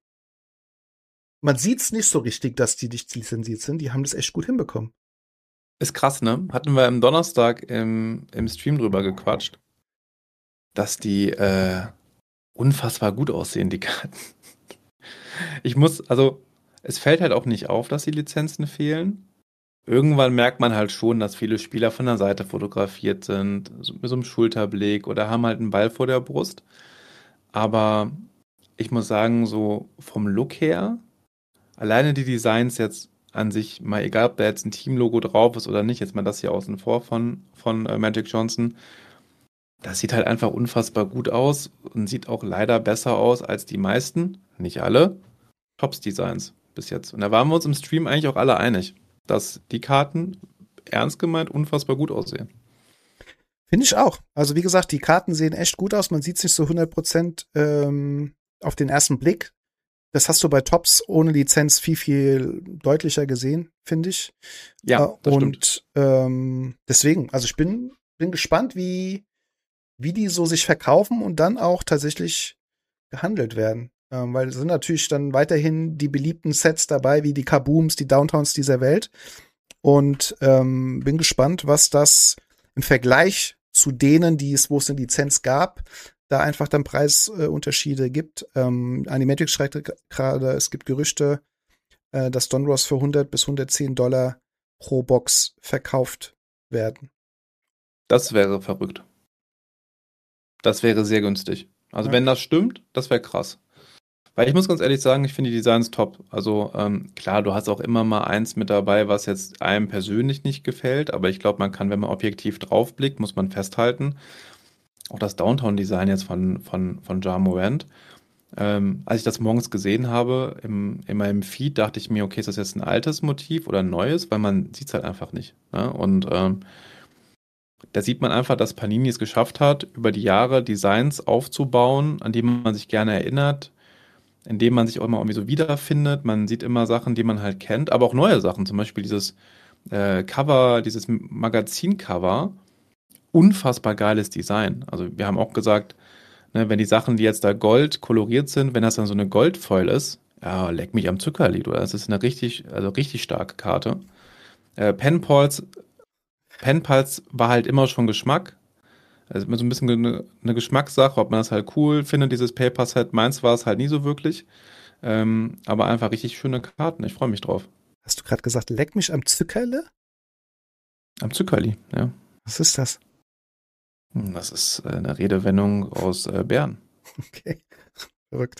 [SPEAKER 2] man sieht's nicht so richtig, dass die nicht lizenziert sind. Die haben das echt gut hinbekommen.
[SPEAKER 3] Ist krass, ne? Hatten wir am Donnerstag im, im Stream drüber gequatscht, dass die äh, unfassbar gut aussehen, die Karten. Ich muss, also, es fällt halt auch nicht auf, dass die Lizenzen fehlen. Irgendwann merkt man halt schon, dass viele Spieler von der Seite fotografiert sind, so mit so einem Schulterblick oder haben halt einen Ball vor der Brust. Aber ich muss sagen, so vom Look her, alleine die Designs jetzt an sich, mal egal, ob da jetzt ein Teamlogo drauf ist oder nicht, jetzt mal das hier außen vor von, von äh, Magic Johnson, das sieht halt einfach unfassbar gut aus und sieht auch leider besser aus als die meisten, nicht alle, Tops-Designs bis jetzt. Und da waren wir uns im Stream eigentlich auch alle einig, dass die Karten ernst gemeint unfassbar gut aussehen.
[SPEAKER 2] Finde ich auch. Also wie gesagt, die Karten sehen echt gut aus. Man sieht sich so hundert Prozent ähm, auf den ersten Blick. Das hast du bei Tops ohne Lizenz viel, viel deutlicher gesehen, finde ich.
[SPEAKER 3] Ja,
[SPEAKER 2] äh,
[SPEAKER 3] das
[SPEAKER 2] und
[SPEAKER 3] stimmt.
[SPEAKER 2] ähm, deswegen, also ich bin, bin gespannt, wie, wie die so sich verkaufen und dann auch tatsächlich gehandelt werden. Ähm, weil es sind natürlich dann weiterhin die beliebten Sets dabei, wie die Kabooms, die Downtowns dieser Welt. Und ähm, bin gespannt, was das im Vergleich zu denen, die es, wo es eine Lizenz gab, da einfach dann Preisunterschiede gibt. Ähm, Animatrix schreibt gerade, es gibt Gerüchte, äh, dass Don Ross für hundert bis hundertzehn Dollar pro Box verkauft werden.
[SPEAKER 3] Das wäre verrückt. Das wäre sehr günstig. Also
[SPEAKER 2] Ja.
[SPEAKER 3] wenn das stimmt, das wäre krass. Weil ich muss ganz ehrlich sagen, ich finde die Designs top. Also ähm, klar, du hast auch immer mal eins mit dabei, was jetzt einem persönlich nicht gefällt, aber ich glaube, man kann, wenn man objektiv draufblickt, muss man festhalten, auch das Downtown-Design jetzt von, von, von Ja Morant, ähm, als ich das morgens gesehen habe, im, in meinem Feed, dachte ich mir, okay, ist das jetzt ein altes Motiv oder ein neues? Weil man sieht es halt einfach nicht. Ne? Und ähm, da sieht man einfach, dass Panini es geschafft hat, über die Jahre Designs aufzubauen, an die man sich gerne erinnert, in dem man sich auch immer irgendwie so wiederfindet. Man sieht immer Sachen, die man halt kennt, aber auch neue Sachen. Zum Beispiel dieses äh, Cover, dieses Magazin-Cover. Unfassbar geiles Design. Also wir haben auch gesagt, ne, wenn die Sachen, die jetzt da gold koloriert sind, wenn das dann so eine Goldfoil ist, ja, leck mich am Zuckerlied, oder? Das ist eine richtig, also richtig starke Karte. Äh, Penpals, Penpals war halt immer schon Geschmack. Also so ein bisschen eine, eine Geschmackssache, ob man das halt cool findet, dieses Paper-Set. Meins war es halt nie so wirklich. Ähm, aber einfach richtig schöne Karten. Ich freue mich drauf.
[SPEAKER 2] Hast du gerade gesagt, leck mich am Zuckerle?
[SPEAKER 3] Am Zuckerli, ja.
[SPEAKER 2] Was ist das?
[SPEAKER 3] Hm, Das ist äh, eine Redewendung aus äh, Bern.
[SPEAKER 2] Okay, verrückt.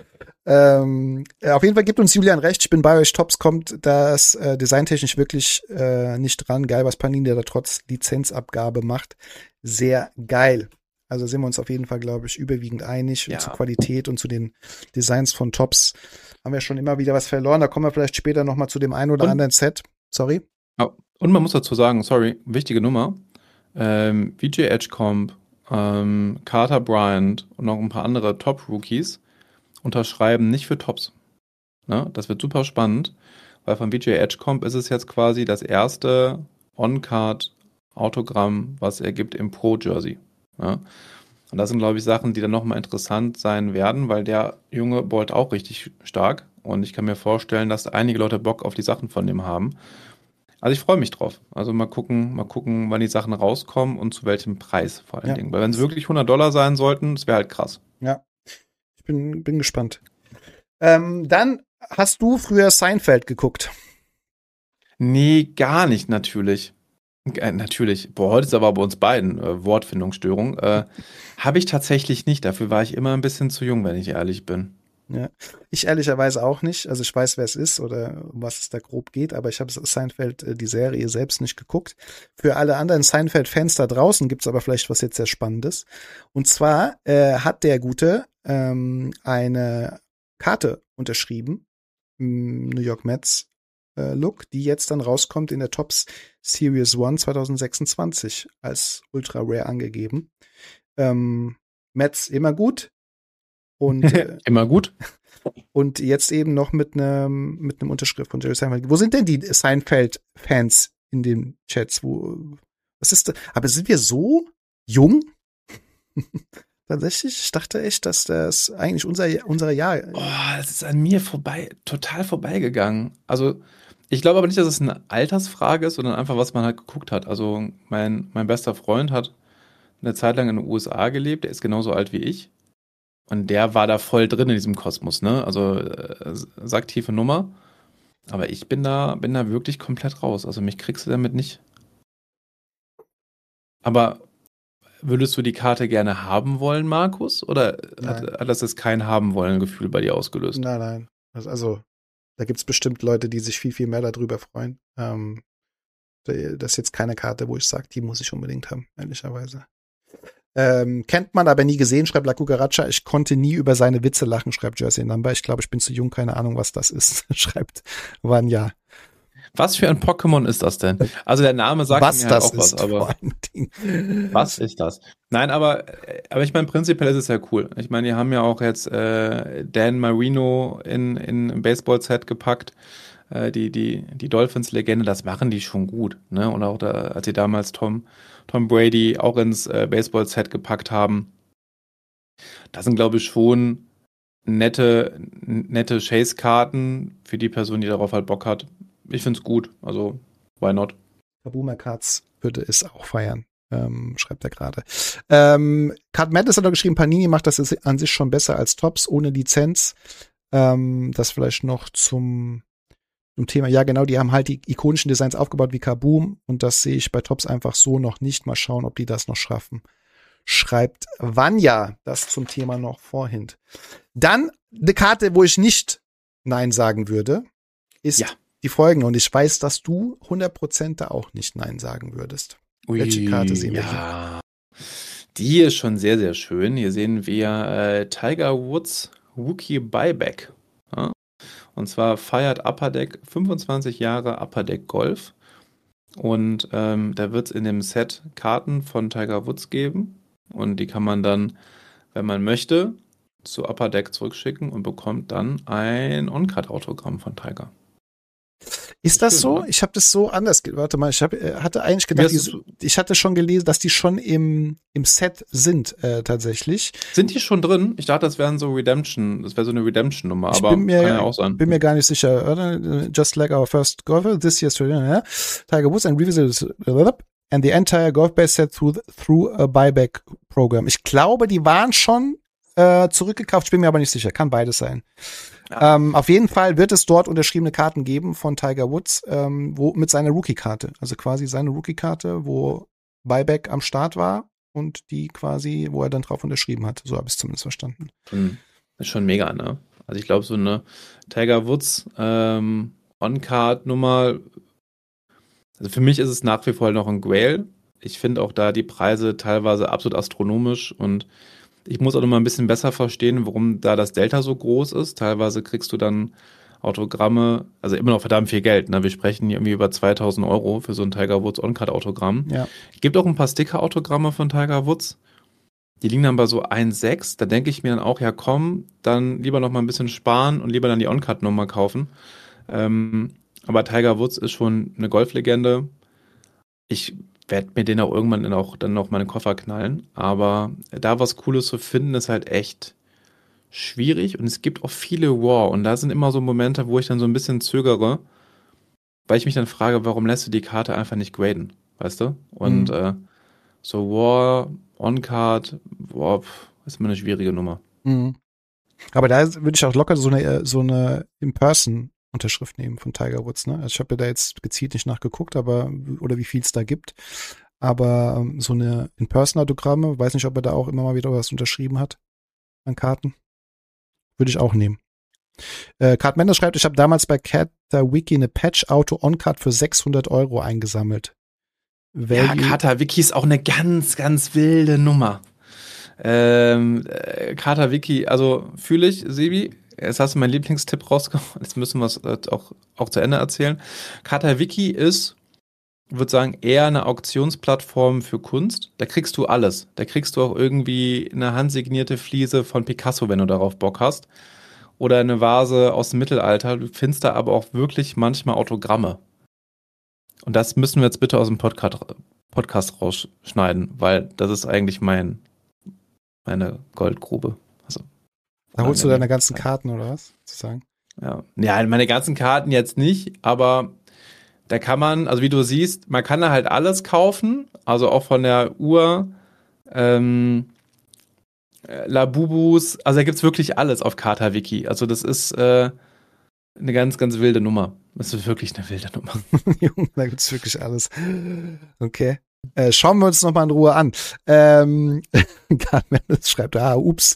[SPEAKER 2] Ähm, ja, auf jeden Fall gibt uns Julian recht. Ich bin bei euch. Tops kommt das äh, designtechnisch wirklich äh, nicht dran. Geil, was Panini da trotz Lizenzabgabe macht. Sehr geil. Also sind wir uns auf jeden Fall, glaube ich, überwiegend einig.
[SPEAKER 3] Ja.
[SPEAKER 2] Und zur Qualität und zu den Designs von Tops haben wir schon immer wieder was verloren. Da kommen wir vielleicht später noch mal zu dem einen oder
[SPEAKER 3] Und-
[SPEAKER 2] anderen Set. Sorry.
[SPEAKER 3] Ja, und man muss dazu sagen, sorry, wichtige Nummer. Ähm, V J Edgecomb, ähm, Carter Bryant und noch ein paar andere Top-Rookies unterschreiben nicht für Tops. Ne? Das wird super spannend, weil von V J Edgecomb ist es jetzt quasi das erste On-Card-Autogramm, was er gibt im Pro-Jersey. Ja? Und das sind, glaube ich, Sachen, die dann nochmal interessant sein werden, weil der Junge ballt auch richtig stark. Und ich kann mir vorstellen, dass einige Leute Bock auf die Sachen von dem haben. Also ich freue mich drauf. Also mal gucken, mal gucken, wann die Sachen rauskommen und zu welchem Preis vor allen
[SPEAKER 2] Ja.
[SPEAKER 3] Dingen. Weil wenn es wirklich hundert Dollar sein sollten, das wäre halt krass.
[SPEAKER 2] Ja, ich bin, bin gespannt. Ähm, dann hast du früher Seinfeld geguckt.
[SPEAKER 3] Nee, gar nicht natürlich. Äh, natürlich. Boah, heute ist aber bei uns beiden äh, Wortfindungsstörung. Äh, Habe ich tatsächlich nicht. Dafür war ich immer ein bisschen zu jung, wenn ich ehrlich bin.
[SPEAKER 2] Ja. Ich ehrlicherweise auch nicht. Also ich weiß, wer es ist oder um was es da grob geht, aber ich habe Seinfeld, äh, die Serie selbst nicht geguckt. Für alle anderen Seinfeld-Fans da draußen gibt's aber vielleicht was jetzt sehr Spannendes. Und zwar äh, hat der Gute ähm, eine Karte unterschrieben, im New York Mets äh, Look, die jetzt dann rauskommt in der Topps Series One zwanzig sechsundzwanzig als Ultra Rare angegeben. Ähm, Mets immer gut. Und, äh,
[SPEAKER 3] Immer gut.
[SPEAKER 2] und jetzt eben noch mit einem mit einem Unterschrift von Jerry Seinfeld. Wo sind denn die Seinfeld-Fans in den Chats? Wo, was ist da? Aber sind wir so jung? Tatsächlich? Ich dachte echt, dass das eigentlich unser, unser Jahr.
[SPEAKER 3] Oh, das ist an mir vorbei, total vorbeigegangen. Also, ich glaube aber nicht, dass es eine Altersfrage ist, sondern einfach, was man halt geguckt hat. Also, mein, mein bester Freund hat eine Zeit lang in den U S A gelebt, der ist genauso alt wie ich. Und der war da voll drin in diesem Kosmos, ne? Also, äh, sacktiefe Nummer. Aber ich bin da, bin da wirklich komplett raus. Also, mich kriegst du damit nicht. Aber würdest du die Karte gerne haben wollen, Markus? Oder hat,
[SPEAKER 2] Nein.
[SPEAKER 3] hat das jetzt kein Haben-wollen-Gefühl bei dir ausgelöst?
[SPEAKER 2] Nein, nein. Also, also da gibt's bestimmt Leute, die sich viel, viel mehr darüber freuen. Ähm, das ist jetzt keine Karte, wo ich sage, die muss ich unbedingt haben, ehrlicherweise. Ähm, kennt man, aber nie gesehen, schreibt La Cucaracha. Ich konnte nie über seine Witze lachen, schreibt Jersey Number. Ich glaube, ich bin zu jung, keine Ahnung, was das ist, schreibt Vanya.
[SPEAKER 3] Was für ein Pokémon ist das denn? Also der Name sagt
[SPEAKER 2] Was
[SPEAKER 3] mir halt
[SPEAKER 2] das
[SPEAKER 3] auch was,
[SPEAKER 2] ist,
[SPEAKER 3] aber
[SPEAKER 2] vor allen Dingen.
[SPEAKER 3] was ist das? Nein, aber, aber ich meine, prinzipiell ist es ja cool. Ich meine, die haben ja auch jetzt äh, Dan Marino in, in ein Baseball-Set gepackt. Äh, die, die, die Dolphins-Legende, das machen die schon gut. Ne? Und auch da, als sie damals Tom, Tom Brady auch ins äh, Baseball-Set gepackt haben. Das sind, glaube ich, schon nette, nette Chase-Karten für die Person, die darauf halt Bock hat. Ich find's gut, also why not?
[SPEAKER 2] Kabuma Cards würde es auch feiern, ähm, schreibt er gerade. Ähm, Card Madness hat er geschrieben, Panini macht das an sich schon besser als Tops, ohne Lizenz. Ähm, das vielleicht noch zum Zum Thema, ja genau, die haben halt die ikonischen Designs aufgebaut wie Kaboom und das sehe ich bei Topps einfach so noch nicht. Mal schauen, ob die das noch schaffen. Schreibt Vanja, das zum Thema noch vorhin. Dann eine Karte, wo ich nicht Nein sagen würde, ist ja. die folgende. Und ich weiß, dass du hundert Prozent da auch nicht Nein sagen würdest.
[SPEAKER 3] Ui,
[SPEAKER 2] Welche Karte sehen wir
[SPEAKER 3] ja. hier? Die ist schon sehr, sehr schön. Hier sehen wir äh, Tiger Woods Rookie Buyback. Ja? Und zwar feiert Upper Deck fünfundzwanzig Jahre Upper Deck Golf. Und ähm, da wird es in dem Set Karten von Tiger Woods geben. Und die kann man dann, wenn man möchte, zu Upper Deck zurückschicken und bekommt dann ein On-Card-Autogramm von Tiger.
[SPEAKER 2] Ist das so? Ich habe das so anders, warte mal, ich hab, hatte eigentlich gedacht, die, ich hatte schon gelesen, dass die schon im, im Set sind, äh, tatsächlich.
[SPEAKER 3] Sind die schon drin? Ich dachte, das wären so Redemption, das wäre so eine Redemption-Nummer, aber
[SPEAKER 2] bin mir,
[SPEAKER 3] kann ja auch sein.
[SPEAKER 2] Bin mir gar nicht sicher, oder? Just like our first golfer, this year's yeah. Tiger Woods and revisited and the entire golf base set through, through a buyback program. Ich glaube, die waren schon äh, zurückgekauft, ich bin mir aber nicht sicher, kann beides sein. Ja. Ähm, auf jeden Fall wird es dort unterschriebene Karten geben von Tiger Woods, ähm, wo mit seiner Rookie-Karte, also quasi seine Rookie-Karte, wo Buyback am Start war und die quasi, wo er dann drauf unterschrieben hat. So habe ich es zumindest verstanden.
[SPEAKER 3] Mhm. Das ist schon mega, ne? Also ich glaube, so eine Tiger Woods ähm, On-Card-Nummer, also für mich ist es nach wie vor noch ein Grail. Ich finde auch da die Preise teilweise absolut astronomisch und ich muss auch noch mal ein bisschen besser verstehen, warum da das Delta so groß ist. Teilweise kriegst du dann Autogramme, also immer noch verdammt viel Geld. Ne? Wir sprechen hier irgendwie über zweitausend Euro für so ein Tiger Woods On-Card-Autogramm.
[SPEAKER 2] Ja.
[SPEAKER 3] Gibt auch ein paar Sticker-Autogramme von Tiger Woods. Die liegen dann bei so eins Komma sechs. Da denke ich mir dann auch, ja komm, dann lieber noch mal ein bisschen sparen und lieber dann die On-Card-Nummer kaufen. Ähm, aber Tiger Woods ist schon eine Golflegende. Ich werde mir den auch irgendwann auch dann noch meine Koffer knallen. Aber da was Cooles zu finden, ist halt echt schwierig. Und es gibt auch viele Raw. Und da sind immer so Momente, wo ich dann so ein bisschen zögere, weil ich mich dann frage, warum lässt du die Karte einfach nicht graden? Weißt du? Und mhm. äh, so Raw, On-Card, wow, ist immer eine schwierige Nummer.
[SPEAKER 2] Mhm. Aber da würde ich auch locker so eine, so eine In-Person Unterschrift nehmen von Tiger Woods, ne? Also ich habe ja da jetzt gezielt nicht nachgeguckt, aber oder wie viel es da gibt. Aber ähm, so eine In-Person-Autogramme, weiß nicht, ob er da auch immer mal wieder was unterschrieben hat an Karten. Würde ich auch nehmen. Äh, Card Mendes schreibt, ich habe damals bei KataWiki eine Patch-Auto-On-Card für sechshundert Euro eingesammelt.
[SPEAKER 3] Ja, KataWiki ist auch eine ganz, ganz wilde Nummer. Ähm, äh, KataWiki, also fühle ich, Sebi, jetzt hast du meinen Lieblingstipp rausgehauen, jetzt müssen wir es auch, auch zu Ende erzählen. KataWiki ist, ich würde sagen, eher eine Auktionsplattform für Kunst. Da kriegst du alles. Da kriegst du auch irgendwie eine handsignierte Fliese von Picasso, wenn du darauf Bock hast. Oder eine Vase aus dem Mittelalter. Du findest da aber auch wirklich manchmal Autogramme. Und das müssen wir jetzt bitte aus dem Podcast, Podcast rausschneiden, weil das ist eigentlich mein, meine Goldgrube. Also,
[SPEAKER 2] da holst du deine ganzen Karten, oder was? Sozusagen.
[SPEAKER 3] Ja. ja, meine ganzen Karten jetzt nicht, aber da kann man, also wie du siehst, man kann da halt alles kaufen, also auch von der Uhr, ähm, Labubus, also da gibt's wirklich alles auf KataWiki. Also das ist äh, eine ganz, ganz wilde Nummer. Das ist wirklich eine wilde Nummer.
[SPEAKER 2] Junge, da gibt's wirklich alles. Okay. Äh, schauen wir uns nochmal in Ruhe an. Ähm, Carmen schreibt, ah, ups.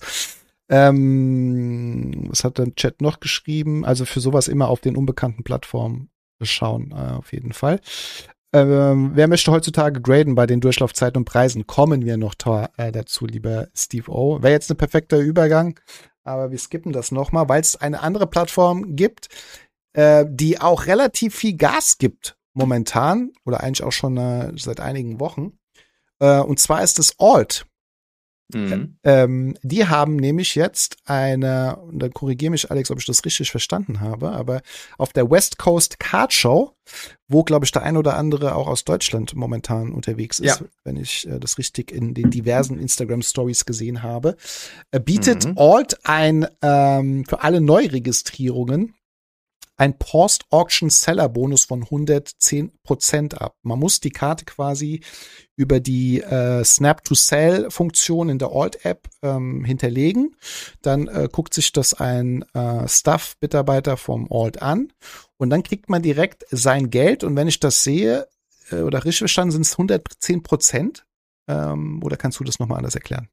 [SPEAKER 2] Ähm, was hat der Chat noch geschrieben? Also für sowas immer auf den unbekannten Plattformen schauen, äh, auf jeden Fall. Ähm, wer möchte heutzutage graden bei den Durchlaufzeiten und Preisen? Kommen wir noch ta- äh, dazu, lieber Steve O. Wäre jetzt ein perfekter Übergang, aber wir skippen das nochmal, weil es eine andere Plattform gibt, äh, die auch relativ viel Gas gibt momentan oder eigentlich auch schon äh, seit einigen Wochen. Äh, und zwar ist es Alt. Mhm. Ähm, die haben nämlich jetzt eine, und dann korrigiere mich, Alex, ob ich das richtig verstanden habe, aber auf der West Coast Card Show, wo, glaube ich, der ein oder andere auch aus Deutschland momentan unterwegs ist, ja. wenn ich äh, das richtig in den diversen Instagram-Stories gesehen habe, äh, bietet mhm. Alt ein ähm, für alle Neuregistrierungen ein Post-Auction-Seller-Bonus von hundertzehn Prozent ab. Man muss die Karte quasi über die äh, Snap-to-Sell-Funktion in der Alt-App ähm, hinterlegen. Dann äh, guckt sich das ein äh, Staff-Mitarbeiter vom Alt an. Und und dann kriegt man direkt sein Geld und wenn ich das sehe, äh, oder richtig verstanden, sind es hundertzehn Prozent. Ähm, oder kannst du das nochmal anders erklären?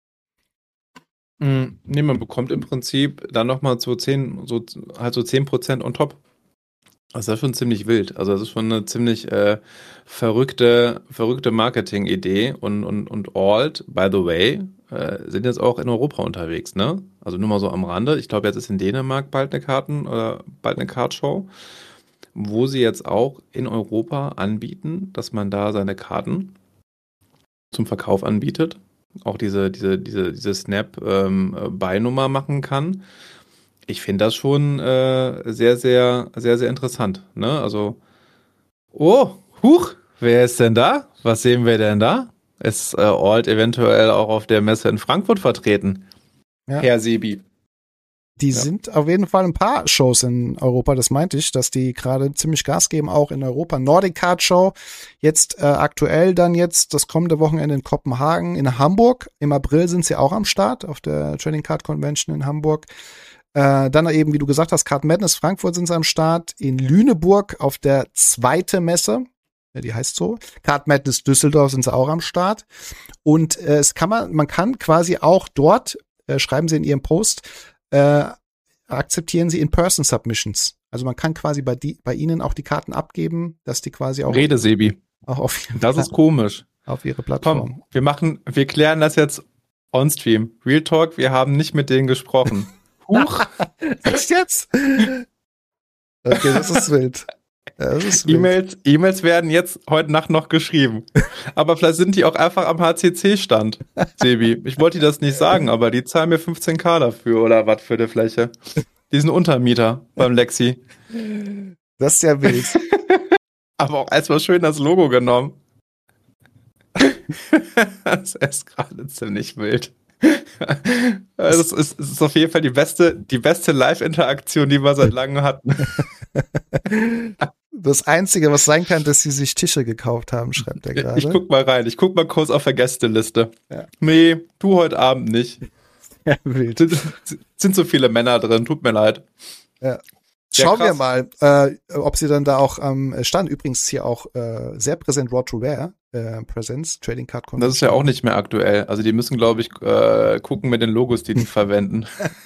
[SPEAKER 3] Mm, nee, man bekommt im Prinzip dann nochmal so zehn, so, halt so zehn Prozent on top. Das ist schon ziemlich wild. Also das ist schon eine ziemlich äh, verrückte, verrückte Marketing-Idee. Und, und, und Alt, by the way, äh, sind jetzt auch in Europa unterwegs, ne? Also nur mal so am Rande. Ich glaube, jetzt ist in Dänemark bald eine Karten oder bald eine Kartshow, wo sie jetzt auch in Europa anbieten, dass man da seine Karten zum Verkauf anbietet. Auch diese, diese, diese, diese Snap-Buy-Nummer ähm, machen kann. Ich finde das schon äh, sehr, sehr, sehr, sehr interessant. Ne? Also, oh, huch, wer ist denn da? Was sehen wir denn da? Ist äh, Alt eventuell auch auf der Messe in Frankfurt vertreten?
[SPEAKER 2] Ja.
[SPEAKER 3] Herr Sebi.
[SPEAKER 2] Die
[SPEAKER 3] Ja.
[SPEAKER 2] sind auf jeden Fall ein paar Shows in Europa, das meinte ich, dass die gerade ziemlich Gas geben, auch in Europa. Nordic Card Show, jetzt äh, aktuell dann jetzt das kommende Wochenende in Kopenhagen, in Hamburg. Im April sind sie auch am Start auf der Trading Card Convention in Hamburg. Äh, dann eben, wie du gesagt hast, Card Madness Frankfurt sind sie am Start. In Lüneburg auf der zweite Messe, ja, die heißt so. Card Madness Düsseldorf sind sie auch am Start. Und äh, es kann man, man kann quasi auch dort, äh, schreiben sie in ihrem Post, äh, akzeptieren sie In-Person-Submissions. Also man kann quasi bei, die, bei ihnen auch die Karten abgeben, dass die quasi auch,
[SPEAKER 3] Rede, Sebi.
[SPEAKER 2] auch auf,
[SPEAKER 3] Das ist komisch.
[SPEAKER 2] auf ihre Plattform.
[SPEAKER 3] Komm, wir machen, wir klären das jetzt on-stream. Real Talk, wir haben nicht mit denen gesprochen. Huch.
[SPEAKER 2] Echt jetzt? Okay, das ist wild. Das ist wild.
[SPEAKER 3] E-Mails, E-Mails werden jetzt heute Nacht noch geschrieben. Aber vielleicht sind die auch einfach am H C C-Stand, Sebi. Ich wollte dir das nicht sagen, aber die zahlen mir fünfzehn K dafür oder was für die Fläche. Die sind Untermieter beim Lexi.
[SPEAKER 2] Das ist ja wild.
[SPEAKER 3] Aber auch erstmal schön das Logo genommen. Das ist gerade ziemlich wild. Das ist, das ist auf jeden Fall die beste, die beste Live-Interaktion, die wir seit langem hatten.
[SPEAKER 2] Das Einzige, was sein kann, dass sie sich Tische gekauft haben, schreibt er gerade.
[SPEAKER 3] Ich guck mal rein. Ich guck mal kurz auf der Gästeliste.
[SPEAKER 2] Ja.
[SPEAKER 3] Nee, du heute Abend nicht.
[SPEAKER 2] Ja, wild.
[SPEAKER 3] Sind, sind so viele Männer drin, tut mir leid.
[SPEAKER 2] Ja.
[SPEAKER 3] Sehr
[SPEAKER 2] Schauen wir
[SPEAKER 3] krass.
[SPEAKER 2] mal, äh, ob sie dann da auch am ähm, Stand, übrigens hier auch äh, sehr präsent Raw to Rare, äh, Presents, Trading Card Convention.
[SPEAKER 3] Das ist ja auch nicht mehr aktuell. Also die müssen, glaube ich, äh, gucken mit den Logos, die die verwenden.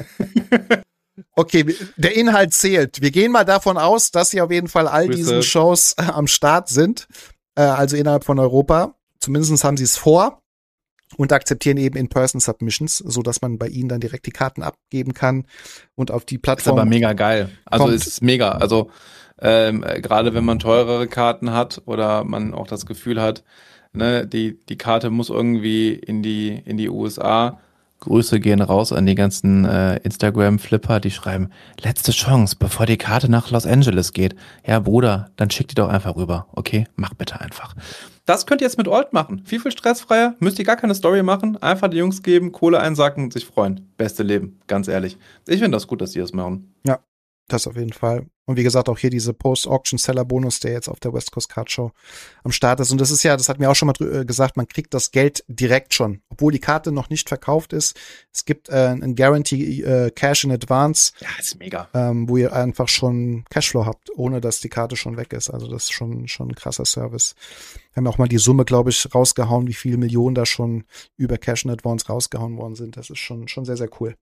[SPEAKER 2] Okay, der Inhalt zählt. Wir gehen mal davon aus, dass sie auf jeden Fall all
[SPEAKER 3] Grüße.
[SPEAKER 2] diesen Shows äh, am Start sind, äh, also innerhalb von Europa. Zumindest haben sie es vor und akzeptieren eben In-Person-Submissions, so dass man bei ihnen dann direkt die Karten abgeben kann und auf die
[SPEAKER 3] Ist
[SPEAKER 2] Plattform.
[SPEAKER 3] aber mega geil. Also
[SPEAKER 2] kommt.
[SPEAKER 3] es ist mega. Also ähm, äh, gerade wenn man teurere Karten hat oder man auch das Gefühl hat, ne, die die Karte muss irgendwie in die in die U S A. Grüße gehen raus an die ganzen äh, Instagram-Flipper, die schreiben, letzte Chance, bevor die Karte nach Los Angeles geht. Ja, Bruder, dann schick die doch einfach rüber. Okay, mach bitte einfach. Das könnt ihr jetzt mit Alt machen. Viel, viel stressfreier. Müsst ihr gar keine Story machen. Einfach die Jungs geben, Kohle einsacken und sich freuen. Beste Leben, ganz ehrlich. Ich finde das gut, dass die das machen.
[SPEAKER 2] Ja, das auf jeden Fall. Und wie gesagt, auch hier diese Post-Auction-Seller-Bonus, der jetzt auf der West Coast Card Show am Start ist. Und das ist ja, das hat mir auch schon mal drü- gesagt, man kriegt das Geld direkt schon, obwohl die Karte noch nicht verkauft ist. Es gibt äh, ein Guarantee äh, Cash in Advance,
[SPEAKER 3] Ja, ist mega.
[SPEAKER 2] ähm, wo ihr einfach schon Cashflow habt, ohne dass die Karte schon weg ist. Also das ist schon schon ein krasser Service. Wir haben auch mal die Summe, glaube ich, rausgehauen, wie viele Millionen da schon über Cash in Advance rausgehauen worden sind. Das ist schon schon sehr, sehr cool.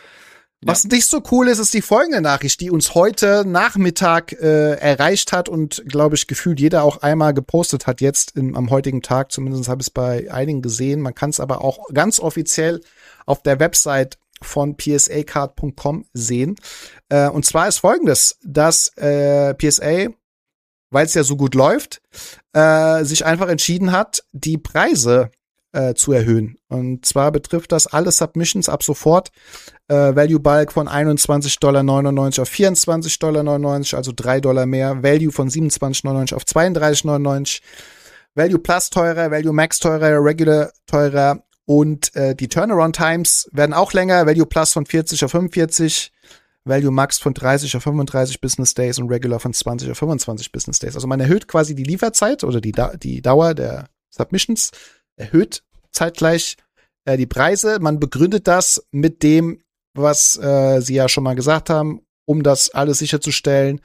[SPEAKER 3] Ja.
[SPEAKER 2] Was nicht so cool ist, ist die folgende Nachricht, die uns heute Nachmittag äh, erreicht hat und, glaube ich, gefühlt jeder auch einmal gepostet hat jetzt im, am heutigen Tag. Zumindest habe ich es bei einigen gesehen. Man kann es aber auch ganz offiziell auf der Website von P S A card punkt com sehen. Äh, und zwar ist folgendes, dass äh, P S A, weil es ja so gut läuft, äh, sich einfach entschieden hat, die Preise äh, zu erhöhen. Und zwar betrifft das alle Submissions ab sofort. Äh, Value Bulk von einundzwanzig Komma neunundneunzig Dollar auf vierundzwanzig Komma neunundneunzig Dollar, also drei Dollar mehr. Value von siebenundzwanzig Komma neunundneunzig auf zweiunddreißig Komma neunundneunzig. Value Plus teurer, Value Max teurer, Regular teurer und äh, die Turnaround Times werden auch länger. Value Plus von vierzig auf fünfundvierzig, Value Max von dreißig auf fünfunddreißig Business Days und Regular von zwanzig auf fünfundzwanzig Business Days. Also man erhöht quasi die Lieferzeit oder die, da- die Dauer der Submissions, erhöht zeitgleich äh, die Preise. Man begründet das mit dem, was äh, Sie ja schon mal gesagt haben, um das alles sicherzustellen,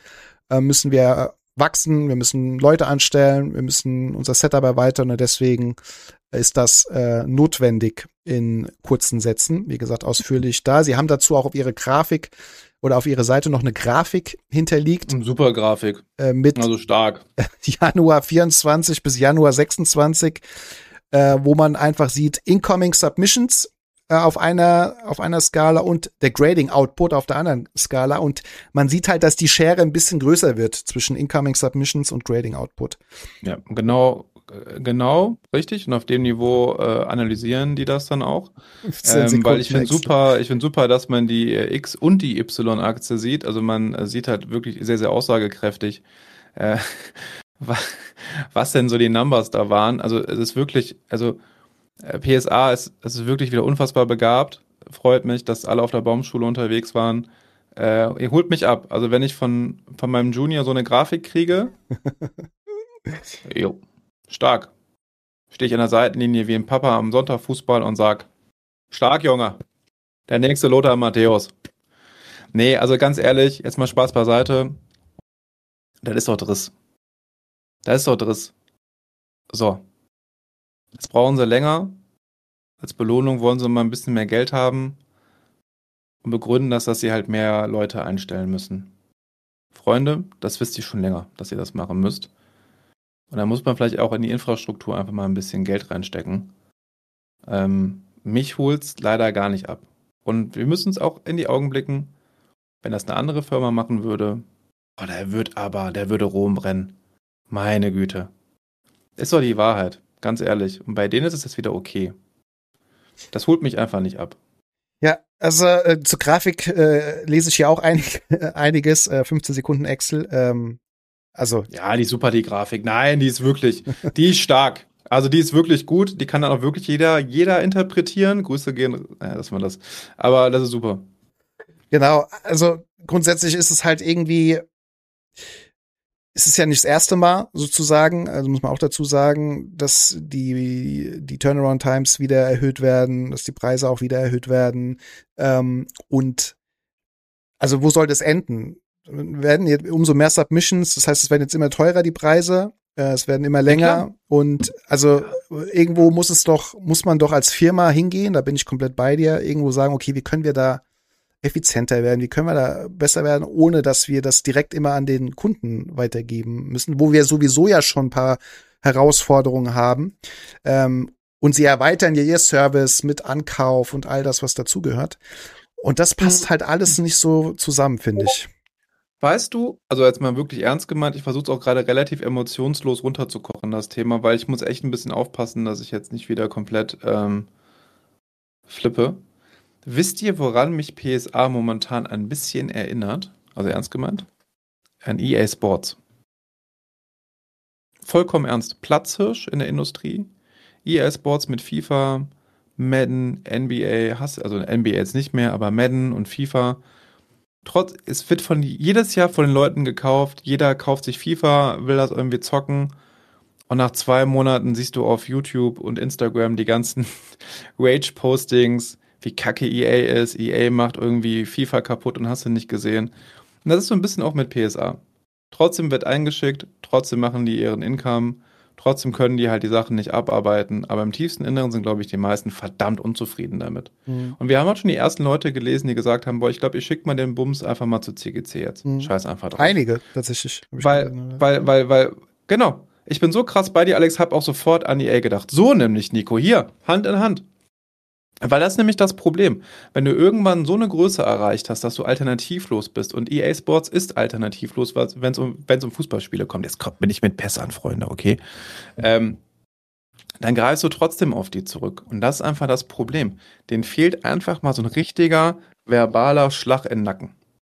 [SPEAKER 2] äh, müssen wir wachsen, wir müssen Leute anstellen, wir müssen unser Setup erweitern und deswegen ist das äh, notwendig in kurzen Sätzen, wie gesagt, ausführlich da. Sie haben dazu auch auf ihre Grafik oder auf ihre Seite noch eine Grafik hinterlegt.
[SPEAKER 3] Super Grafik.
[SPEAKER 2] Äh, mit
[SPEAKER 3] also stark.
[SPEAKER 2] Januar vierundzwanzig bis Januar sechsundzwanzig, äh, wo man einfach sieht, Incoming Submissions äh, auf einer, auf einer Skala und der Grading Output auf der anderen Skala. Und man sieht halt, dass die Schere ein bisschen größer wird zwischen Incoming Submissions und Grading Output.
[SPEAKER 3] Ja, genau. Genau, richtig. Und auf dem Niveau äh, analysieren die das dann auch. Ähm, weil ich finde super, ich finde super, dass man die äh, X- und die Y-Aktie sieht. Also man äh, sieht halt wirklich sehr, sehr aussagekräftig, äh, was denn so die Numbers da waren. Also es ist wirklich, also äh, P S A ist, es ist wirklich wieder unfassbar begabt. Freut mich, dass alle auf der Baumschule unterwegs waren. Äh, ihr holt mich ab. Also wenn ich von, von meinem Junior so eine Grafik kriege, jo. Stark. Stehe ich an der Seitenlinie wie ein Papa am Sonntag Fußball und sag, stark, Junge. Der nächste Lothar Matthäus. Nee, also ganz ehrlich, jetzt mal Spaß beiseite. Das ist doch Driss. Das ist doch Driss. So. Jetzt brauchen sie länger. Als Belohnung wollen sie mal ein bisschen mehr Geld haben und begründen das, dass sie halt mehr Leute einstellen müssen. Freunde, das wisst ihr schon länger, dass ihr das machen müsst. Und da muss man vielleicht auch in die Infrastruktur einfach mal ein bisschen Geld reinstecken. Ähm, mich holt's leider gar nicht ab. Und wir müssen uns auch in die Augen blicken, wenn das eine andere Firma machen würde, oh, der wird aber, der würde Rom brennen. Meine Güte. Ist doch die Wahrheit, ganz ehrlich. Und bei denen ist es jetzt wieder okay. Das holt mich einfach nicht ab.
[SPEAKER 2] Ja, also äh, zur Grafik äh, lese ich hier auch einig, äh, einiges, äh, fünfzehn Sekunden Excel, ähm, Also.
[SPEAKER 3] Ja, die ist super, die Grafik. Nein, die ist wirklich, die ist stark. Also die ist wirklich gut. Die kann dann auch wirklich jeder, jeder interpretieren. Grüße gehen, ja, dass man das. Aber das ist super.
[SPEAKER 2] Genau. Also grundsätzlich ist es halt irgendwie, es ist ja nicht das erste Mal sozusagen, also muss man auch dazu sagen, dass die, die Turnaround Times wieder erhöht werden, dass die Preise auch wieder erhöht werden. Ähm, und also wo soll das enden? Werden jetzt umso mehr Submissions, das heißt, es werden jetzt immer teurer, die Preise, äh, es werden immer länger ja, und also irgendwo muss es doch, muss man doch als Firma hingehen, da bin ich komplett bei dir, irgendwo sagen, okay, wie können wir da effizienter werden, wie können wir da besser werden, ohne dass wir das direkt immer an den Kunden weitergeben müssen, wo wir sowieso ja schon ein paar Herausforderungen haben. Ähm, und sie erweitern ja ihr Service mit Ankauf und all das, was dazugehört. Und das passt halt alles nicht so zusammen, finde ich.
[SPEAKER 3] Weißt du, also jetzt mal wirklich ernst gemeint, ich versuche es auch gerade relativ emotionslos runterzukochen, das Thema, weil ich muss echt ein bisschen aufpassen, dass ich jetzt nicht wieder komplett ähm, flippe. Wisst ihr, woran mich P S A momentan ein bisschen erinnert? Also ernst gemeint? An E A Sports. Vollkommen ernst. Platzhirsch in der Industrie. E A Sports mit FIFA, Madden, N B A, also N B A jetzt nicht mehr, aber Madden und FIFA. Trotz, es wird von jedes Jahr von den Leuten gekauft, jeder kauft sich FIFA, will das irgendwie zocken und nach zwei Monaten siehst du auf YouTube und Instagram die ganzen Rage-Postings, wie kacke E A ist, E A macht irgendwie FIFA kaputt und hast du nicht gesehen. Und das ist so ein bisschen auch mit P S A. Trotzdem wird eingeschickt, trotzdem machen die ihren Income, trotzdem können die halt die Sachen nicht abarbeiten, aber im tiefsten Inneren sind, glaube ich, die meisten verdammt unzufrieden damit. Mhm. Und wir haben auch schon die ersten Leute gelesen, die gesagt haben, boah, ich glaube, ich schicke mal den Bums einfach mal zu C G C jetzt. Mhm. Scheiß einfach drauf.
[SPEAKER 2] Einige, tatsächlich.
[SPEAKER 3] Weil, weil, weil, weil, genau. Ich bin so krass bei dir, Alex, hab auch sofort an E A gedacht. So nämlich, Nico, hier, Hand in Hand. Weil das ist nämlich das Problem. Wenn du irgendwann so eine Größe erreicht hast, dass du alternativlos bist und E A Sports ist alternativlos, wenn es um, wenn's um Fußballspiele kommt. Jetzt kommt mir nicht mit Pässe an, Freunde, okay? Ähm, dann greifst du trotzdem auf die zurück. Und das ist einfach das Problem. Denen fehlt einfach mal so ein richtiger verbaler Schlag in den Nacken.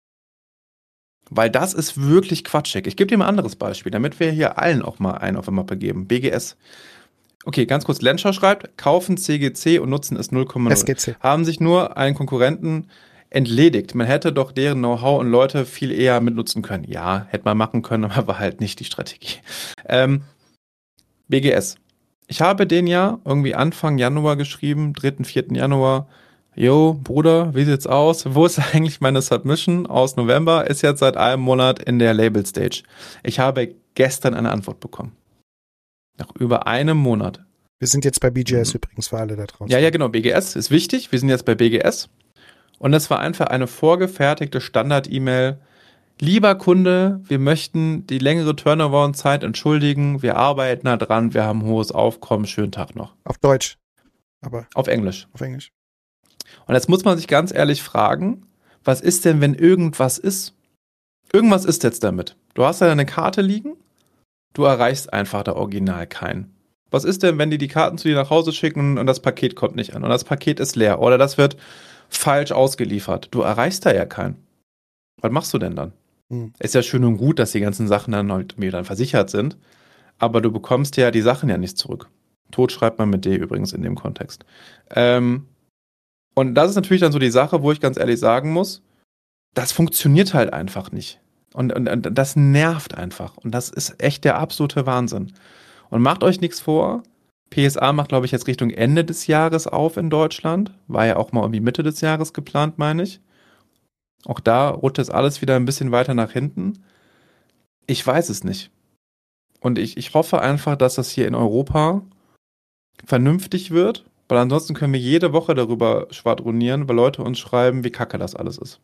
[SPEAKER 3] Weil das ist wirklich quatschig. Ich gebe dir mal ein anderes Beispiel, damit wir hier allen auch mal einen auf der Mappe geben. B G S. Okay, ganz kurz, Lenscher schreibt, kaufen C G C und nutzen es null Komma null.
[SPEAKER 2] S G C.
[SPEAKER 3] Haben sich nur einen Konkurrenten entledigt. Man hätte doch deren Know-how und Leute viel eher mitnutzen können. Ja, hätte man machen können, aber war halt nicht die Strategie. Ähm, B G S. Ich habe den ja irgendwie Anfang Januar geschrieben, dritten, vierten Januar. Jo, Bruder, wie sieht's aus? Wo ist eigentlich meine Submission aus November? Ist jetzt seit einem Monat in der Label Stage. Ich habe gestern eine Antwort bekommen. Nach über einem Monat.
[SPEAKER 2] Wir sind jetzt bei B G S
[SPEAKER 3] Mhm.
[SPEAKER 2] übrigens für alle da draußen.
[SPEAKER 3] Ja, ja, genau, B G S ist wichtig. Wir sind jetzt bei B G S. Und das war einfach eine vorgefertigte Standard-E-Mail. Lieber Kunde, wir möchten die längere Turnaround-Zeit entschuldigen. Wir arbeiten da dran. Wir haben hohes Aufkommen. Schönen Tag noch.
[SPEAKER 2] Auf Deutsch, aber
[SPEAKER 3] Auf Englisch.
[SPEAKER 2] auf Englisch.
[SPEAKER 3] Und jetzt muss man sich ganz ehrlich fragen, was ist denn, wenn irgendwas ist? Irgendwas ist jetzt damit. Du hast da eine Karte liegen, du erreichst einfach da original keinen. Was ist denn, wenn die die Karten zu dir nach Hause schicken und das Paket kommt nicht an und das Paket ist leer oder das wird falsch ausgeliefert? Du erreichst da ja keinen. Was machst du denn dann?
[SPEAKER 2] Hm.
[SPEAKER 3] Ist ja schön und gut, dass die ganzen Sachen dann halt mir dann versichert sind, aber du bekommst ja die Sachen ja nicht zurück. Tod schreibt man mit D übrigens in dem Kontext. Ähm, und das ist natürlich dann so die Sache, wo ich ganz ehrlich sagen muss, das funktioniert halt einfach nicht. Und, und, und das nervt einfach. Und das ist echt der absolute Wahnsinn. Und macht euch nichts vor, P S A macht, glaube ich, jetzt Richtung Ende des Jahres auf in Deutschland. War ja auch mal irgendwie Mitte des Jahres geplant, meine ich. Auch da rutscht jetzt alles wieder ein bisschen weiter nach hinten. Ich weiß es nicht. Und ich, ich hoffe einfach, dass das hier in Europa vernünftig wird, weil ansonsten können wir jede Woche darüber schwadronieren, weil Leute uns schreiben, wie kacke das alles ist.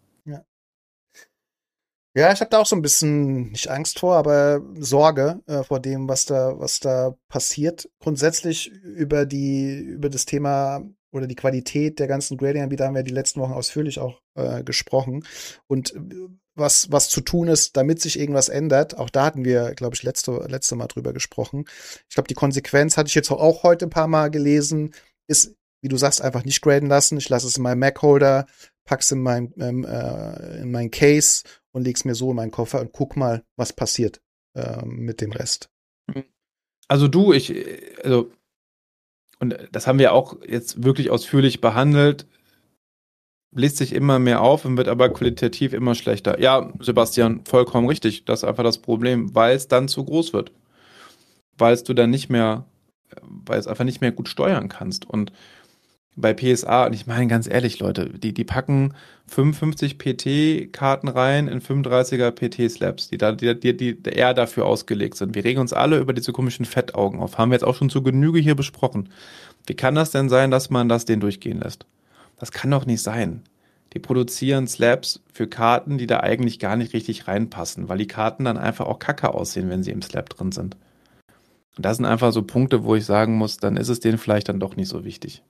[SPEAKER 2] Ja, ich habe da auch so ein bisschen, nicht Angst vor, aber Sorge äh, vor dem, was da, was da passiert. Grundsätzlich über die, über das Thema oder die Qualität der ganzen Grading-Anbieter haben wir die letzten Wochen ausführlich auch äh, gesprochen. Und äh, was, was zu tun ist, damit sich irgendwas ändert, auch da hatten wir, glaube ich, letzte, letzte Mal drüber gesprochen. Ich glaube, die Konsequenz hatte ich jetzt auch heute ein paar Mal gelesen, ist, wie du sagst, einfach nicht graden lassen. Ich lasse es in meinem Mac-Holder, pack's in mein, ähm, äh, in mein Case und leg's mir so in meinen Koffer und guck mal, was passiert äh, mit dem Rest.
[SPEAKER 3] Also du, ich, also, und das haben wir auch jetzt wirklich ausführlich behandelt, bläst sich immer mehr auf und wird aber qualitativ immer schlechter. Ja, Sebastian, vollkommen richtig. Das ist einfach das Problem, weil es dann zu groß wird. Weil es du dann nicht mehr, weil es einfach nicht mehr gut steuern kannst. Und bei P S A, und ich meine ganz ehrlich, Leute, die, die packen fünfundfünfzig P T-Karten rein in fünfunddreißiger P T-Slabs, die, da, die, die, die eher dafür ausgelegt sind. Wir regen uns alle über diese komischen Fettaugen auf. Haben wir jetzt auch schon zu Genüge hier besprochen. Wie kann das denn sein, dass man das denen durchgehen lässt? Das kann doch nicht sein. Die produzieren Slabs für Karten, die da eigentlich gar nicht richtig reinpassen, weil die Karten dann einfach auch kacke aussehen, wenn sie im Slab drin sind. Und das sind einfach so Punkte, wo ich sagen muss, dann ist es denen vielleicht dann doch nicht so wichtig.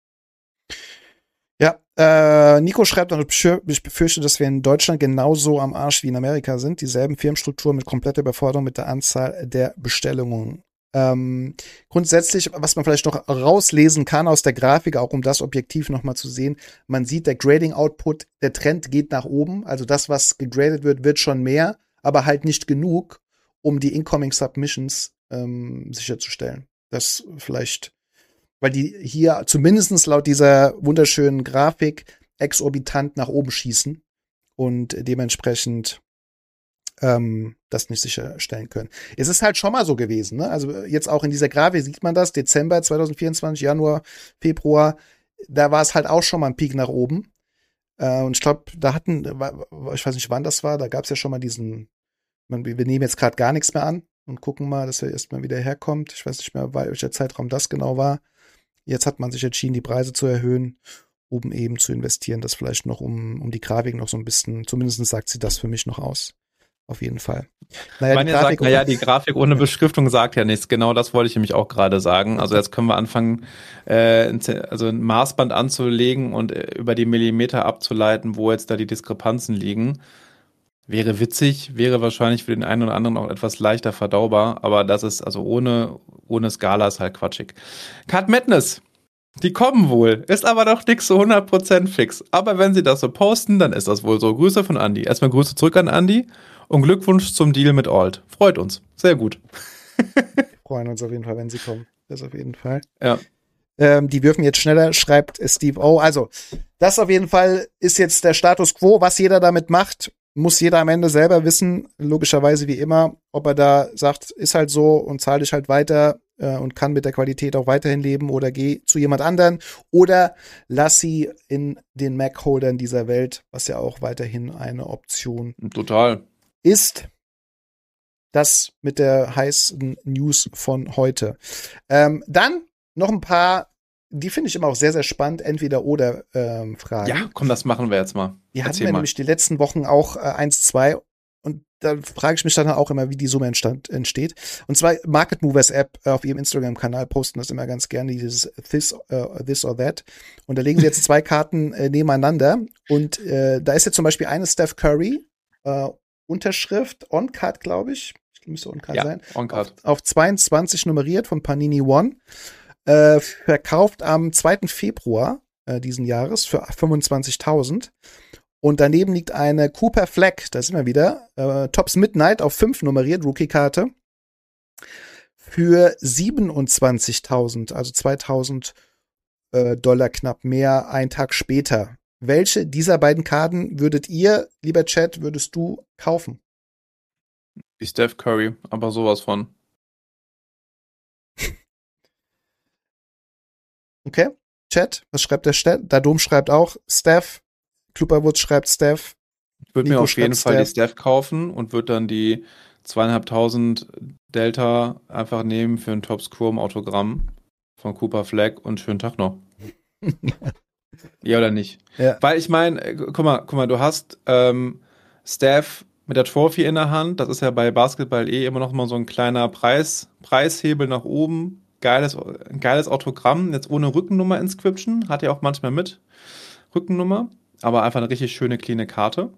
[SPEAKER 2] Ja, äh, Nico schreibt noch, ich befürchte, dass wir in Deutschland genauso am Arsch wie in Amerika sind. Dieselben Firmenstrukturen mit kompletter Überforderung mit der Anzahl der Bestellungen. Ähm, grundsätzlich, was man vielleicht noch rauslesen kann aus der Grafik, auch um das objektiv nochmal zu sehen, man sieht, der Grading-Output, der Trend geht nach oben. Also das, was gegradet wird, wird schon mehr, aber halt nicht genug, um die Incoming Submissions ähm, sicherzustellen. Das vielleicht, weil die hier zumindest laut dieser wunderschönen Grafik exorbitant nach oben schießen und dementsprechend ähm, das nicht sicherstellen können. Es ist halt schon mal so gewesen, ne? Also jetzt auch in dieser Grafik sieht man das, Dezember zwanzig vierundzwanzig, Januar, Februar, da war es halt auch schon mal ein Peak nach oben. Äh, und ich glaube, da hatten, ich weiß nicht, wann das war, da gab es ja schon mal diesen, wir nehmen jetzt gerade gar nichts mehr an und gucken mal, dass er erstmal wieder herkommt. Ich weiß nicht mehr, welcher Zeitraum das genau war. Jetzt hat man sich entschieden, die Preise zu erhöhen, um eben zu investieren. Das vielleicht noch, um, um die Grafik noch so ein bisschen, zumindest sagt sie das für mich noch aus. Auf jeden Fall.
[SPEAKER 3] Naja, Man die Grafik, sagt, naja, die Grafik ohne Beschriftung sagt ja nichts. Genau das wollte ich nämlich auch gerade sagen. Also jetzt können wir anfangen, äh, also ein Maßband anzulegen und äh, über die Millimeter abzuleiten, wo jetzt da die Diskrepanzen liegen. Wäre witzig, wäre wahrscheinlich für den einen oder anderen auch etwas leichter verdaubar, aber das ist also ohne, ohne Skala ist halt quatschig. Cut Madness, die kommen wohl, ist aber doch nix so hundert Prozent fix. Aber wenn sie das so posten, dann ist das wohl so. Grüße von Andi. Erstmal Grüße zurück an Andi und Glückwunsch zum Deal mit Alt. Freut uns. Sehr gut.
[SPEAKER 2] Wir freuen uns auf jeden Fall, wenn sie kommen. Das auf jeden Fall.
[SPEAKER 3] Ja.
[SPEAKER 2] Ähm, die würfen jetzt schneller, schreibt Steve O. Also, das auf jeden Fall ist jetzt der Status Quo. Was jeder damit macht, muss jeder am Ende selber wissen, logischerweise wie immer, ob er da sagt, ist halt so und zahle ich halt weiter äh, und kann mit der Qualität auch weiterhin leben oder geh zu jemand anderen oder lass sie in den Mac-Holdern dieser Welt, was ja auch weiterhin eine Option
[SPEAKER 3] Total.
[SPEAKER 2] ist. Das mit der heißen News von heute. Ähm, dann noch ein paar, die finde ich immer auch sehr, sehr spannend, Entweder-oder-Fragen. Ähm,
[SPEAKER 3] Ja, komm, das machen wir jetzt mal.
[SPEAKER 2] Die hatten
[SPEAKER 3] Erzähl
[SPEAKER 2] wir
[SPEAKER 3] mal.
[SPEAKER 2] nämlich die letzten Wochen auch äh, eins, zwei und da frage ich mich dann auch immer, wie die Summe entstand, entsteht. Und zwar Market Movers App äh, auf ihrem Instagram-Kanal posten das immer ganz gerne, dieses This, uh, this or That. Und da legen sie jetzt zwei Karten äh, nebeneinander und äh, da ist jetzt zum Beispiel eine Steph Curry, äh, Unterschrift, On-Card, glaube ich. Ich müsste On-Card
[SPEAKER 3] Ja,
[SPEAKER 2] sein.
[SPEAKER 3] On-Card.
[SPEAKER 2] Auf, auf zweiundzwanzig nummeriert von Panini One. Äh, verkauft am zweiten Februar äh, diesen Jahres für fünfundzwanzigtausend. Und daneben liegt eine Cooper Fleck, da sind wir wieder, äh, Topps Midnight auf fünf nummeriert, Rookie-Karte, für siebenundzwanzigtausend, also zweitausend äh, Dollar knapp mehr, einen Tag später. Welche dieser beiden Karten würdet ihr, lieber Chat, würdest du kaufen?
[SPEAKER 3] Die Steph Curry, aber sowas von.
[SPEAKER 2] Okay, Chat, was schreibt der Chat? Dadom schreibt auch Steph, Klubberwutz schreibt Steph.
[SPEAKER 3] Ich würde mir
[SPEAKER 2] Nico
[SPEAKER 3] auf jeden
[SPEAKER 2] schreibt
[SPEAKER 3] Fall die
[SPEAKER 2] Steph.
[SPEAKER 3] Steph kaufen und würde dann die zweieinhalbtausend Delta einfach nehmen für ein Topps Chrome Autogramm von Cooper Fleck und schönen Tag noch. Ja oder nicht?
[SPEAKER 2] Ja.
[SPEAKER 3] Weil ich meine, äh, guck mal, guck mal, du hast ähm, Steph mit der Trophy in der Hand. Das ist ja bei Basketball eh immer noch mal so ein kleiner Preis, Preishebel nach oben. Geiles, ein geiles Autogramm, jetzt ohne Rückennummer-Inscription. Hat ja auch manchmal mit Rückennummer, aber einfach eine richtig schöne, cleane Karte.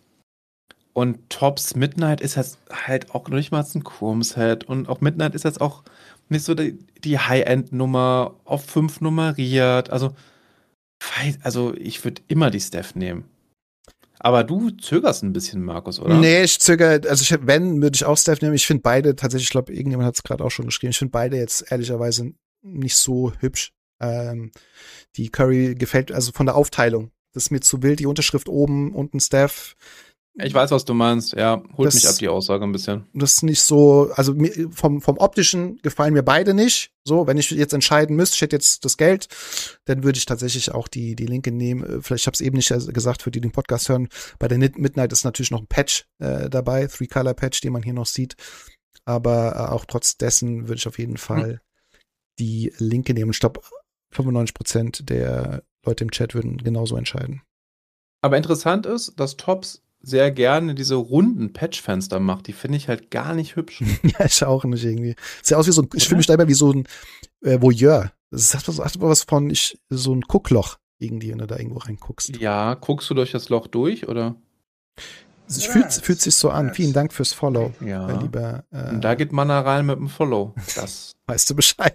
[SPEAKER 3] Und Topps Midnight ist jetzt halt auch noch nicht mal ein Chrome-Set. Und auch Midnight ist jetzt auch nicht so die, die High-End-Nummer auf fünf nummeriert. Also, also ich würde immer die Steph nehmen. Aber du zögerst ein bisschen, Markus, oder?
[SPEAKER 2] Nee, ich zögere, also ich, wenn, würde ich auch Steph nehmen. Ich finde beide tatsächlich, ich glaube, irgendjemand hat es gerade auch schon geschrieben, ich finde beide jetzt ehrlicherweise nicht so hübsch. Ähm, die Curry gefällt, also von der Aufteilung. Das ist mir zu wild, die Unterschrift oben, unten Steph.
[SPEAKER 3] Ich weiß, was du meinst. Ja, holt
[SPEAKER 2] Das-
[SPEAKER 3] mich ab, die Aussage ein bisschen.
[SPEAKER 2] Das ist nicht so, also mir, vom, vom optischen gefallen mir beide nicht. So, wenn ich jetzt entscheiden müsste, ich hätte jetzt das Geld, dann würde ich tatsächlich auch die, die Linke nehmen. Vielleicht, ich habe es eben nicht gesagt, für die den Podcast hören. Bei der Midnight ist natürlich noch ein Patch äh, dabei, Three-Color-Patch, den man hier noch sieht. Aber äh, auch trotz dessen würde ich auf jeden Fall hm. die Linke nehmen. Ich glaube, fünfundneunzig Prozent der Leute im Chat würden genauso entscheiden.
[SPEAKER 3] Aber interessant ist, dass Topps sehr gerne diese runden Patchfenster macht. Die finde ich halt gar nicht hübsch.
[SPEAKER 2] Ja, ich auch nicht irgendwie. Sieht aus wie so ein, ich fühle mich da immer wie so ein äh, Voyeur. Das hat was, hat was von ich, so ein Guckloch irgendwie, wenn du da irgendwo reinguckst.
[SPEAKER 3] Ja, guckst du durch das Loch durch, oder?
[SPEAKER 2] Es fühlt, fühlt sich so an. Vielen Dank fürs Follow,
[SPEAKER 3] Ja.
[SPEAKER 2] mein lieber. Äh,
[SPEAKER 3] Und da geht man da rein mit dem Follow. Das.
[SPEAKER 2] weißt du Bescheid.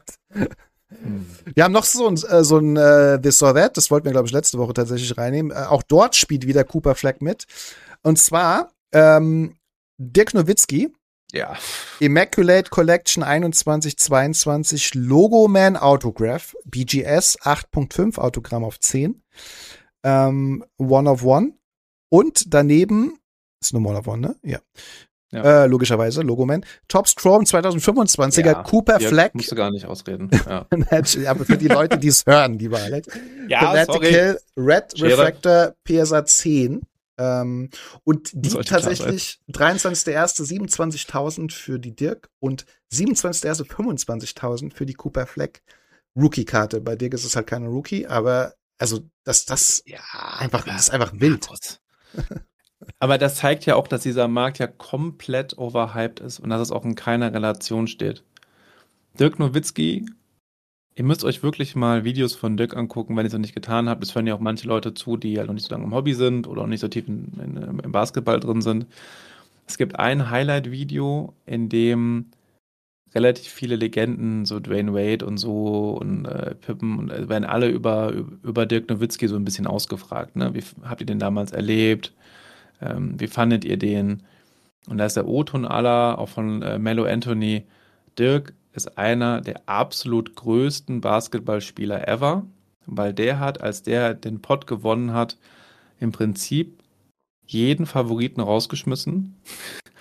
[SPEAKER 2] Wir haben noch so ein, äh, so ein äh, This or That, das wollten wir, glaube ich, letzte Woche tatsächlich reinnehmen. Äh, auch dort spielt wieder Cooper Fleck mit. Und zwar ähm, Dirk Nowitzki,
[SPEAKER 3] Ja.
[SPEAKER 2] Immaculate Collection einundzwanzig zweiundzwanzig Logoman Autograph, B G S acht Punkt fünf Autogramm auf zehn, ähm, One of One und daneben, ist nur One of One, ne? Ja.
[SPEAKER 3] Ja.
[SPEAKER 2] Äh, logischerweise, Logoman. Topps Chrome zweitausendfünfundzwanziger
[SPEAKER 3] Ja,
[SPEAKER 2] Cooper
[SPEAKER 3] Dirk,
[SPEAKER 2] Fleck.
[SPEAKER 3] musst du gar nicht ausreden. Ja,
[SPEAKER 2] Aber für die Leute, die es hören, lieber Alex.
[SPEAKER 3] ja
[SPEAKER 2] Fanatical Red
[SPEAKER 3] Schere.
[SPEAKER 2] Refractor P S A zehn. Ähm, und die
[SPEAKER 3] Sollte klar
[SPEAKER 2] tatsächlich dreiundzwanzigster erster siebenundzwanzigtausend für die Dirk und siebenundzwanzigster erster fünfundzwanzigtausend für die Cooper Fleck Rookie-Karte. Bei Dirk ist es halt keine Rookie, aber also das, das
[SPEAKER 3] Ja,
[SPEAKER 2] einfach,
[SPEAKER 3] aber-
[SPEAKER 2] das ist einfach wild.
[SPEAKER 3] Markus. Aber das zeigt ja auch, dass dieser Markt ja komplett overhyped ist und dass es auch in keiner Relation steht. Dirk Nowitzki, ihr müsst euch wirklich mal Videos von Dirk angucken, wenn ihr es noch nicht getan habt. Es hören ja auch manche Leute zu, die halt noch nicht so lange im Hobby sind oder auch nicht so tief in, in, im Basketball drin sind. Es gibt ein Highlight-Video, in dem relativ viele Legenden, so Dwayne Wade und so und äh, Pippen, und äh, werden alle über, über Dirk Nowitzki so ein bisschen ausgefragt. Ne? Wie f- habt ihr den damals erlebt? Ähm, wie fandet ihr den? Und da ist der O-Ton aller, auch von äh, Melo Anthony. Dirk ist einer der absolut größten Basketballspieler ever, weil der hat, als der den Pot gewonnen hat, im Prinzip jeden Favoriten rausgeschmissen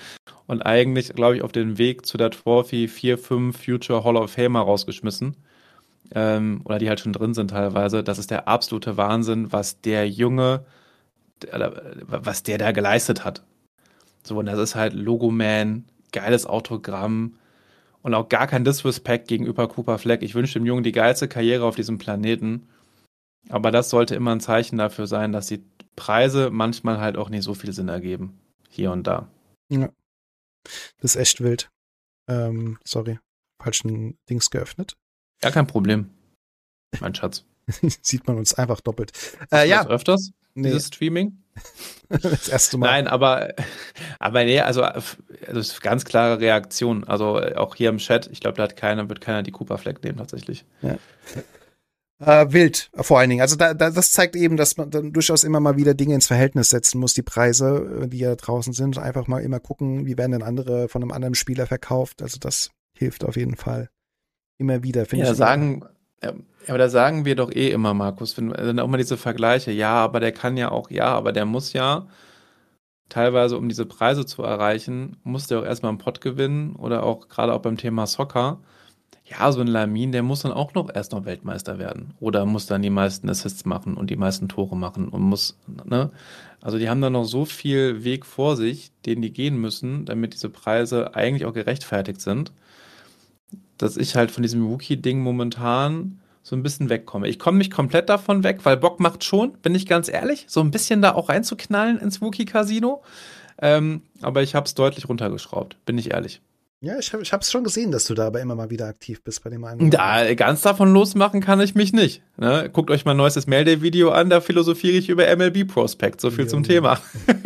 [SPEAKER 3] und eigentlich, glaube ich, auf den Weg zu der Trophy vier, fünf Future Hall of Famer rausgeschmissen. Ähm, oder die halt schon drin sind teilweise. Das ist der absolute Wahnsinn, was der Junge, was der da geleistet hat. So, und das ist halt Logoman, geiles Autogramm und auch gar kein Disrespect gegenüber Cooper Fleck. Ich wünsche dem Jungen die geilste Karriere auf diesem Planeten. Aber das sollte immer ein Zeichen dafür sein, dass die Preise manchmal halt auch nicht so viel Sinn ergeben. Hier und da.
[SPEAKER 2] Ja. Das ist echt wild. Ähm, sorry. Falschen Dings geöffnet.
[SPEAKER 3] Ja, kein Problem. Mein Schatz.
[SPEAKER 2] Sieht man uns einfach doppelt.
[SPEAKER 3] Äh,
[SPEAKER 2] äh, ja.
[SPEAKER 3] Das öfters?
[SPEAKER 2] Nee.
[SPEAKER 3] Dieses Streaming?
[SPEAKER 2] Das erste Mal.
[SPEAKER 3] Nein, aber, aber nee, also das ist ganz klare Reaktion. Also auch hier im Chat, ich glaube, da hat keiner, wird keiner die Cooper Fleck nehmen tatsächlich.
[SPEAKER 2] Ja. Äh, wild, vor allen Dingen. Also da, da, das zeigt eben, dass man dann durchaus immer mal wieder Dinge ins Verhältnis setzen muss, die Preise, die ja draußen sind. Einfach mal immer gucken, wie werden denn andere von einem anderen Spieler verkauft. Also das hilft auf jeden Fall immer wieder, finde
[SPEAKER 3] ja,
[SPEAKER 2] ich.
[SPEAKER 3] Sagen, ja, aber da sagen wir doch eh immer, Markus, wenn dann auch mal diese Vergleiche, ja, aber der kann ja auch, ja, aber der muss ja teilweise, um diese Preise zu erreichen, muss der auch erstmal einen Pott gewinnen oder auch gerade auch beim Thema Soccer. Ja, so ein Lamin, der muss dann auch noch erst noch Weltmeister werden. Oder muss dann die meisten Assists machen und die meisten Tore machen und muss, ne? Also die haben dann noch so viel Weg vor sich, den die gehen müssen, damit diese Preise eigentlich auch gerechtfertigt sind, dass ich halt von diesem Rookie-Ding momentan so ein bisschen wegkomme. Ich komme nicht komplett davon weg, weil Bock macht schon, bin ich ganz ehrlich, so ein bisschen da auch reinzuknallen ins Rookie-Casino. Ähm, aber ich habe es deutlich runtergeschraubt, bin ich ehrlich.
[SPEAKER 2] Ja, ich habe ich hab's schon gesehen, dass du da aber immer mal wieder aktiv bist bei dem einen.
[SPEAKER 3] Da, ganz davon losmachen kann ich mich nicht. Ne? Guckt euch mein neuestes Mail-Day-Video an, da philosophiere ich über M L B-Prospect. So viel
[SPEAKER 2] Ja,
[SPEAKER 3] zum
[SPEAKER 2] ja.
[SPEAKER 3] Thema.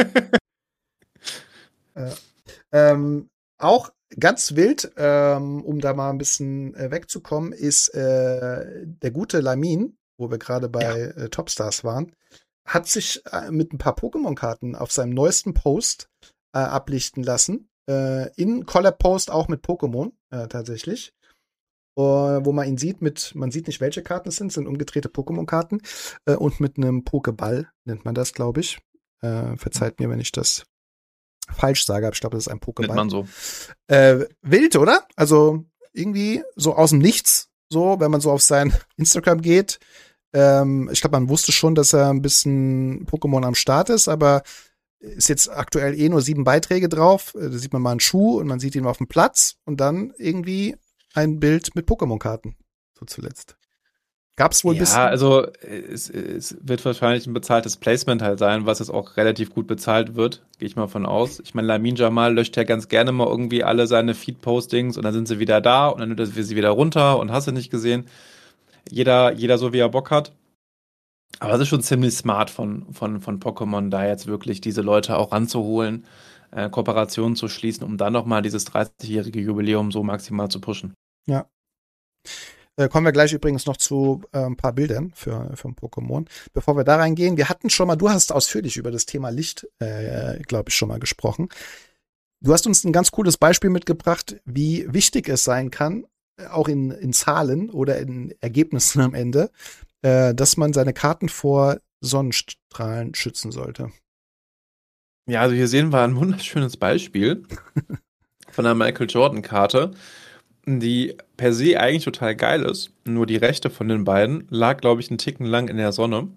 [SPEAKER 2] äh, ähm, auch ganz wild, ähm, um da mal ein bisschen äh, wegzukommen, ist äh, der gute Lamin, wo wir gerade bei ja. äh, Topstars waren, hat sich äh, mit ein paar Pokémon-Karten auf seinem neuesten Post äh, ablichten lassen. In Collab-Post auch mit Pokémon, äh, tatsächlich. Uh, wo man ihn sieht mit, man sieht nicht, welche Karten es sind, sind umgedrehte Pokémon-Karten äh, und mit einem Pokéball, nennt man das, glaube ich. Äh, verzeiht mir, wenn ich das falsch sage, aber ich glaube, das ist ein Pokéball.
[SPEAKER 3] Nennt man so.
[SPEAKER 2] Äh, wild, oder? Also irgendwie so aus dem Nichts, so, wenn man so auf sein Instagram geht. Ähm, ich glaube, man wusste schon, dass er ein bisschen Pokémon am Start ist, aber ist jetzt aktuell eh nur sieben Beiträge drauf. Da sieht man mal einen Schuh und man sieht ihn auf dem Platz und dann irgendwie ein Bild mit Pokémon-Karten. So zuletzt. Gab's wohl
[SPEAKER 3] ja,
[SPEAKER 2] bisschen?
[SPEAKER 3] Ja, also es, es wird wahrscheinlich ein bezahltes Placement halt sein, was jetzt auch relativ gut bezahlt wird. Gehe ich mal von aus. Ich meine, Lamin Jamal löscht ja ganz gerne mal irgendwie alle seine Feed-Postings und dann sind sie wieder da und dann nimmt er sie wieder runter und hast du nicht gesehen. Jeder, jeder so, wie er Bock hat. Aber es ist schon ziemlich smart von, von, von Pokémon, da jetzt wirklich diese Leute auch ranzuholen, äh, Kooperationen zu schließen, um dann nochmal dieses dreißigjährige Jubiläum so maximal zu pushen.
[SPEAKER 2] Ja. Äh, kommen wir gleich übrigens noch zu äh, ein paar Bildern für, für ein Pokémon. Bevor wir da reingehen, wir hatten schon mal, du hast ausführlich über das Thema Licht, äh, glaube ich, schon mal gesprochen. Du hast uns ein ganz cooles Beispiel mitgebracht, wie wichtig es sein kann, auch in, in Zahlen oder in Ergebnissen am Ende, Äh, dass man seine Karten vor Sonnenstrahlen schützen sollte.
[SPEAKER 3] Ja, also hier sehen wir ein wunderschönes Beispiel von einer Michael Jordan-Karte, die per se eigentlich total geil ist. Nur die rechte von den beiden lag, glaube ich, einen Ticken lang in der Sonne.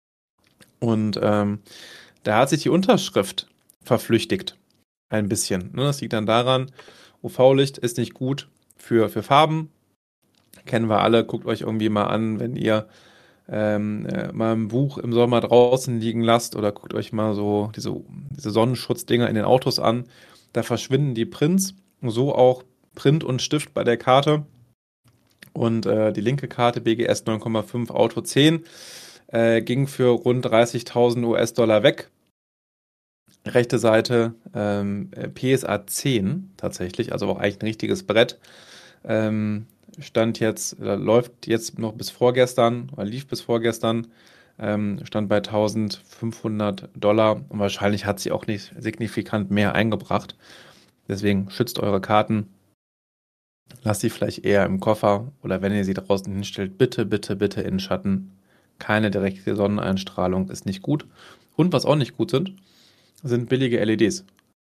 [SPEAKER 3] Und ähm, da hat sich die Unterschrift verflüchtigt. Ein bisschen. Ne? Das liegt dann daran, U V-Licht ist nicht gut für, für Farben. Kennen wir alle. Guckt euch irgendwie mal an, wenn ihr Ähm, äh, mal ein Buch im Sommer draußen liegen lasst oder guckt euch mal so diese, diese Sonnenschutzdinger in den Autos an. Da verschwinden die Prints, so auch Print und Stift bei der Karte. Und äh, die linke Karte B G S neun Komma fünf Auto zehn äh, ging für rund dreißigtausend U S-Dollar weg. Rechte Seite ähm, P S A zehn tatsächlich, also auch eigentlich ein richtiges Brett. Ähm, stand jetzt, oder läuft jetzt noch bis vorgestern, oder lief bis vorgestern, ähm, stand bei eintausendfünfhundert Dollar und wahrscheinlich hat sie auch nicht signifikant mehr eingebracht. Deswegen schützt eure Karten, lasst sie vielleicht eher im Koffer oder wenn ihr sie draußen hinstellt, bitte, bitte, bitte in Schatten. Keine direkte Sonneneinstrahlung ist nicht gut. Und was auch nicht gut sind, sind billige L E Ds.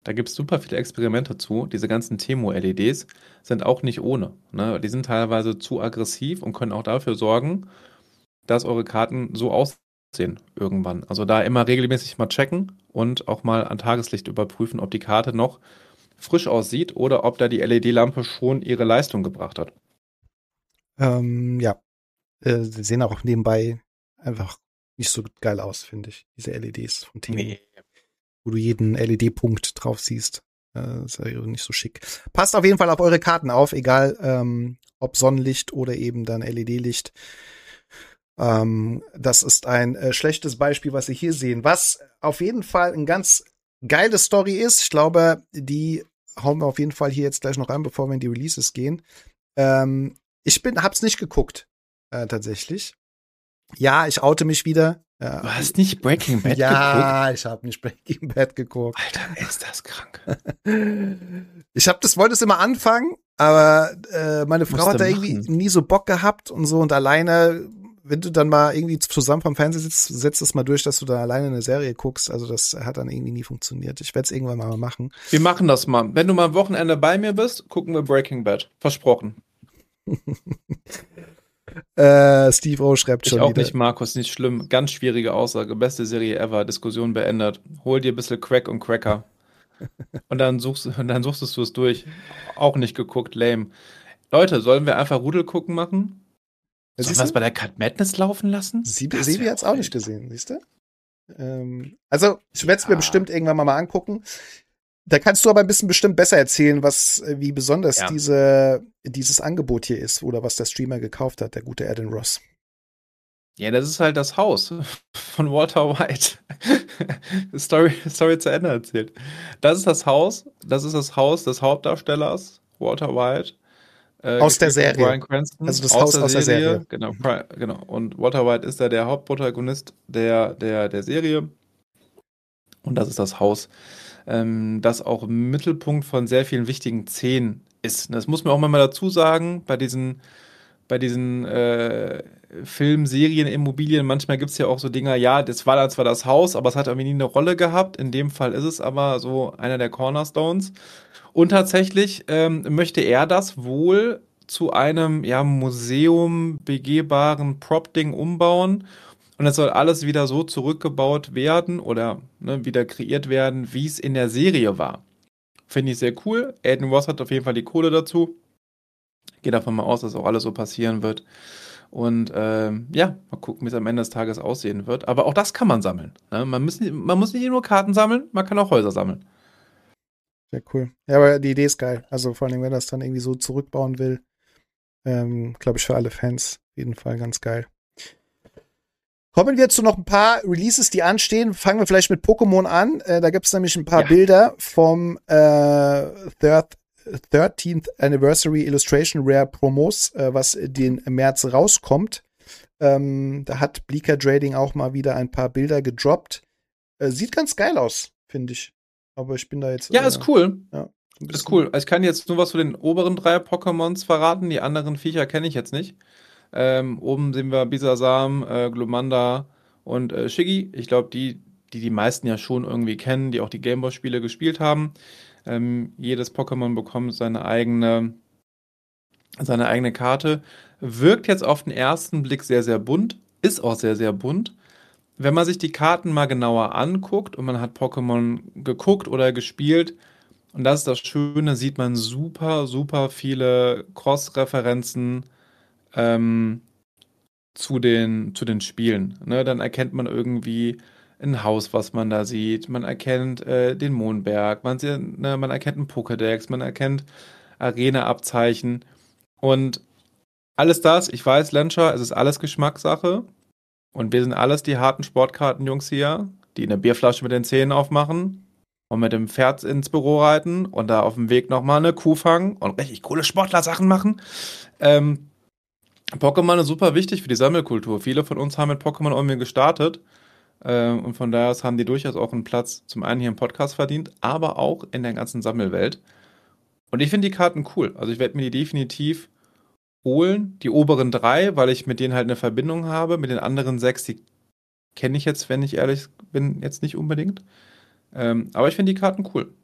[SPEAKER 3] Da gibt es super viele Experimente zu. Diese ganzen Temo-L E Ds sind auch nicht ohne. Ne? Die sind teilweise zu aggressiv und können auch dafür sorgen, dass eure Karten so aussehen irgendwann. Also da immer regelmäßig mal checken und auch mal an Tageslicht überprüfen, ob die Karte noch frisch aussieht oder ob da die L E D-Lampe schon ihre Leistung gebracht hat.
[SPEAKER 2] Ähm, ja, äh, sie sehen auch nebenbei einfach nicht so geil aus, finde ich, diese L E Ds von Temo. Nee. Wo du jeden L E D-Punkt drauf siehst. Äh, ist ja nicht so schick. Passt auf jeden Fall auf eure Karten auf, egal ähm, ob Sonnenlicht oder eben dann L E D-Licht. Ähm, das ist ein äh, schlechtes Beispiel, was Sie hier sehen. Was auf jeden Fall ein ganz geile Story ist, ich glaube, die hauen wir auf jeden Fall hier jetzt gleich noch rein, bevor wir in die Releases gehen. Ähm, ich bin, hab's nicht geguckt, äh, tatsächlich. Ja, ich oute mich wieder.
[SPEAKER 3] Ja, du hast nicht Breaking Bad
[SPEAKER 2] ja,
[SPEAKER 3] geguckt?
[SPEAKER 2] Ja, ich habe nicht Breaking Bad geguckt.
[SPEAKER 3] Alter, ist das krank.
[SPEAKER 2] Ich hab das, wollte es immer anfangen, aber äh, meine Frau hat da irgendwie nie so Bock gehabt und so und alleine, wenn du dann mal irgendwie zusammen vom Fernseher sitzt, setzt es mal durch, dass du da alleine eine Serie guckst. Also das hat dann irgendwie nie funktioniert. Ich werde es irgendwann mal machen.
[SPEAKER 3] Wir machen das mal. Wenn du mal am Wochenende bei mir bist, gucken wir Breaking Bad. Versprochen.
[SPEAKER 2] äh, Steve O schreibt schon
[SPEAKER 3] Ich auch
[SPEAKER 2] wieder.
[SPEAKER 3] nicht, Markus, nicht schlimm. Ganz schwierige Aussage. Beste Serie ever. Diskussion beendet. Hol dir ein bisschen Crack und Cracker. Und dann suchst, und dann suchst du es durch. Auch nicht geguckt, lame. Leute, sollen wir einfach Rudel gucken machen? Sollen wir es bei der Cut Madness laufen lassen?
[SPEAKER 2] Sibi, Sibi hat es auch nicht gesehen, siehst du? Ähm, also, ich werde es mir ja. bestimmt irgendwann mal, mal angucken. Da kannst du aber ein bisschen bestimmt besser erzählen, was, wie besonders ja. diese, dieses Angebot hier ist oder was der Streamer gekauft hat, der gute Adam Ross.
[SPEAKER 3] Ja, das ist halt das Haus von Walter White. Story, Story zu Ende erzählt. Das ist das Haus, das ist das Haus des Hauptdarstellers, Walter White.
[SPEAKER 2] Äh, aus der Serie.
[SPEAKER 3] Brian Cranston,
[SPEAKER 2] also das aus Haus der aus der Serie. Serie.
[SPEAKER 3] Genau, genau. Und Walter White ist da der Hauptprotagonist der, der, der Serie. Und das ist das Haus, ähm, das auch im Mittelpunkt von sehr vielen wichtigen Szenen ist. Das muss man auch mal dazu sagen, bei diesen, bei diesen äh, Filmen, Serien, Immobilien, manchmal gibt es ja auch so Dinger, ja, das war dann zwar das Haus, aber es hat irgendwie nie eine Rolle gehabt. In dem Fall ist es aber so einer der Cornerstones. Und tatsächlich ähm, möchte er das wohl zu einem ja, Museum begehbaren Prop-Ding umbauen. Und es soll alles wieder so zurückgebaut werden oder ne, wieder kreiert werden, wie es in der Serie war. Finde ich sehr cool. Adam Ross hat auf jeden Fall die Kohle dazu. Gehe davon mal aus, dass auch alles so passieren wird. Und ähm, ja, mal gucken, wie es am Ende des Tages aussehen wird. Aber auch das kann man sammeln. Ne? Man, muss nicht, man muss nicht nur Karten sammeln, man kann auch Häuser sammeln.
[SPEAKER 2] Sehr cool. Ja, aber die Idee ist geil. Also vor allem, wenn er das dann irgendwie so zurückbauen will, ähm, glaube ich, für alle Fans auf jeden Fall ganz geil. Kommen wir zu noch ein paar Releases, die anstehen. Fangen wir vielleicht mit Pokémon an. Äh, da gibt es nämlich ein paar ja. Bilder vom äh, Third, thirteenth Anniversary Illustration Rare Promos, äh, was den März rauskommt. Ähm, da hat Bleaker Trading auch mal wieder ein paar Bilder gedroppt. Äh, sieht ganz geil aus, finde ich. Aber ich bin da jetzt.
[SPEAKER 3] Ja, äh, ist cool.
[SPEAKER 2] Ja,
[SPEAKER 3] ist cool. Also ich kann jetzt nur was zu den oberen drei Pokémons verraten. Die anderen Viecher kenne ich jetzt nicht. Ähm, oben sehen wir Bisasam, äh, Glumanda und äh, Shiggy. Ich glaube, die, die die meisten ja schon irgendwie kennen, die auch die Gameboy-Spiele gespielt haben. Ähm, jedes Pokémon bekommt seine eigene, seine eigene Karte. Wirkt jetzt auf den ersten Blick sehr, sehr bunt. Ist auch sehr, sehr bunt. Wenn man sich die Karten mal genauer anguckt und man hat Pokémon geguckt oder gespielt, und das ist das Schöne, sieht man super, super viele Cross-Referenzen ähm, zu den, zu den Spielen. Ne? Dann erkennt man irgendwie ein Haus, was man da sieht. Man erkennt äh, den Mondberg, man, sieht, ne, man erkennt einen Pokédex, man erkennt Arena-Abzeichen. Und alles das, ich weiß, Lenscher, es ist alles Geschmackssache. Und wir sind alles die harten Sportkarten-Jungs hier, die eine Bierflasche mit den Zähnen aufmachen und mit dem Pferd ins Büro reiten und da auf dem Weg nochmal eine Kuh fangen und richtig coole Sportler-Sachen machen. Ähm, Pokémon ist super wichtig für die Sammelkultur. Viele von uns haben mit Pokémon irgendwie gestartet. Ähm, und von daher haben die durchaus auch einen Platz zum einen hier im Podcast verdient, aber auch in der ganzen Sammelwelt. Und ich finde die Karten cool. Also ich werde mir die definitiv holen, die oberen drei, weil ich mit denen halt eine Verbindung habe. Mit den anderen sechs, die kenne ich jetzt, wenn ich ehrlich bin, jetzt nicht unbedingt. Ähm, aber ich finde die Karten cool.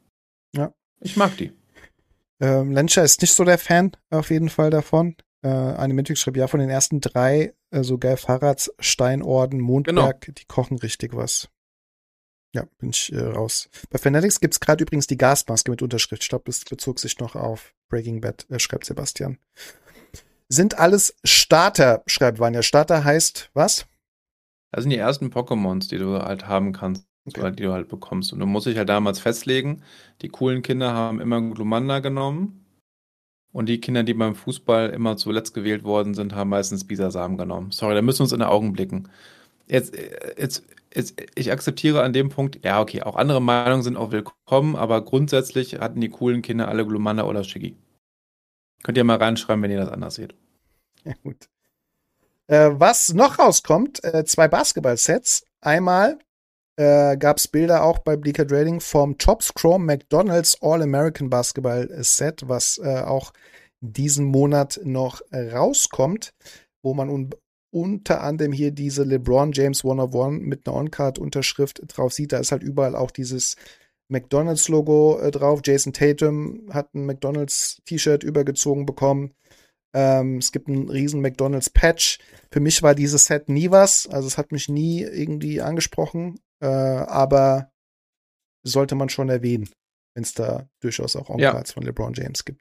[SPEAKER 2] Ja.
[SPEAKER 3] Ich mag die.
[SPEAKER 2] Ähm, Lenscher ist nicht so der Fan auf jeden Fall davon. Äh, Animatrix schreibt, ja, von den ersten drei, äh, so geil Fahrrads, Steinorden, Mondberg, genau. Die kochen richtig was. Ja, bin ich äh, raus. Bei Fanatics gibt's gerade übrigens die Gasmaske mit Unterschrift. Ich glaube, das bezog sich noch auf Breaking Bad, äh, schreibt Sebastian. Sind alles Starter, schreibt Vanya. Starter heißt was?
[SPEAKER 3] Das sind die ersten Pokémons, die du halt haben kannst, okay. Oder die du halt bekommst. Und du musst dich halt damals festlegen, die coolen Kinder haben immer Glumanda genommen und die Kinder, die beim Fußball immer zuletzt gewählt worden sind, haben meistens Bisasam genommen. Sorry, da müssen wir uns in die Augen blicken. Jetzt, jetzt, jetzt, ich akzeptiere an dem Punkt, ja okay, auch andere Meinungen sind auch willkommen, aber grundsätzlich hatten die coolen Kinder alle Glumanda oder Shiggy. Könnt ihr mal reinschreiben, wenn ihr das anders seht.
[SPEAKER 2] Ja, gut. Äh, was noch rauskommt, äh, zwei Basketball-Sets. Einmal äh, gab es Bilder auch bei Bleaker Trading vom Topps Chrome McDonald's All-American Basketball-Set, was äh, auch diesen Monat noch rauskommt, wo man un- unter anderem hier diese LeBron James one oh one mit einer On-Card-Unterschrift drauf sieht. Da ist halt überall auch dieses McDonald's-Logo äh, drauf. Jason Tatum hat ein McDonald's-T-Shirt übergezogen bekommen. Ähm, es gibt einen riesen McDonald's-Patch. Für mich war dieses Set nie was. Also es hat mich nie irgendwie angesprochen. Äh, aber sollte man schon erwähnen, wenn es da durchaus auch On-Cards ja. von LeBron James gibt.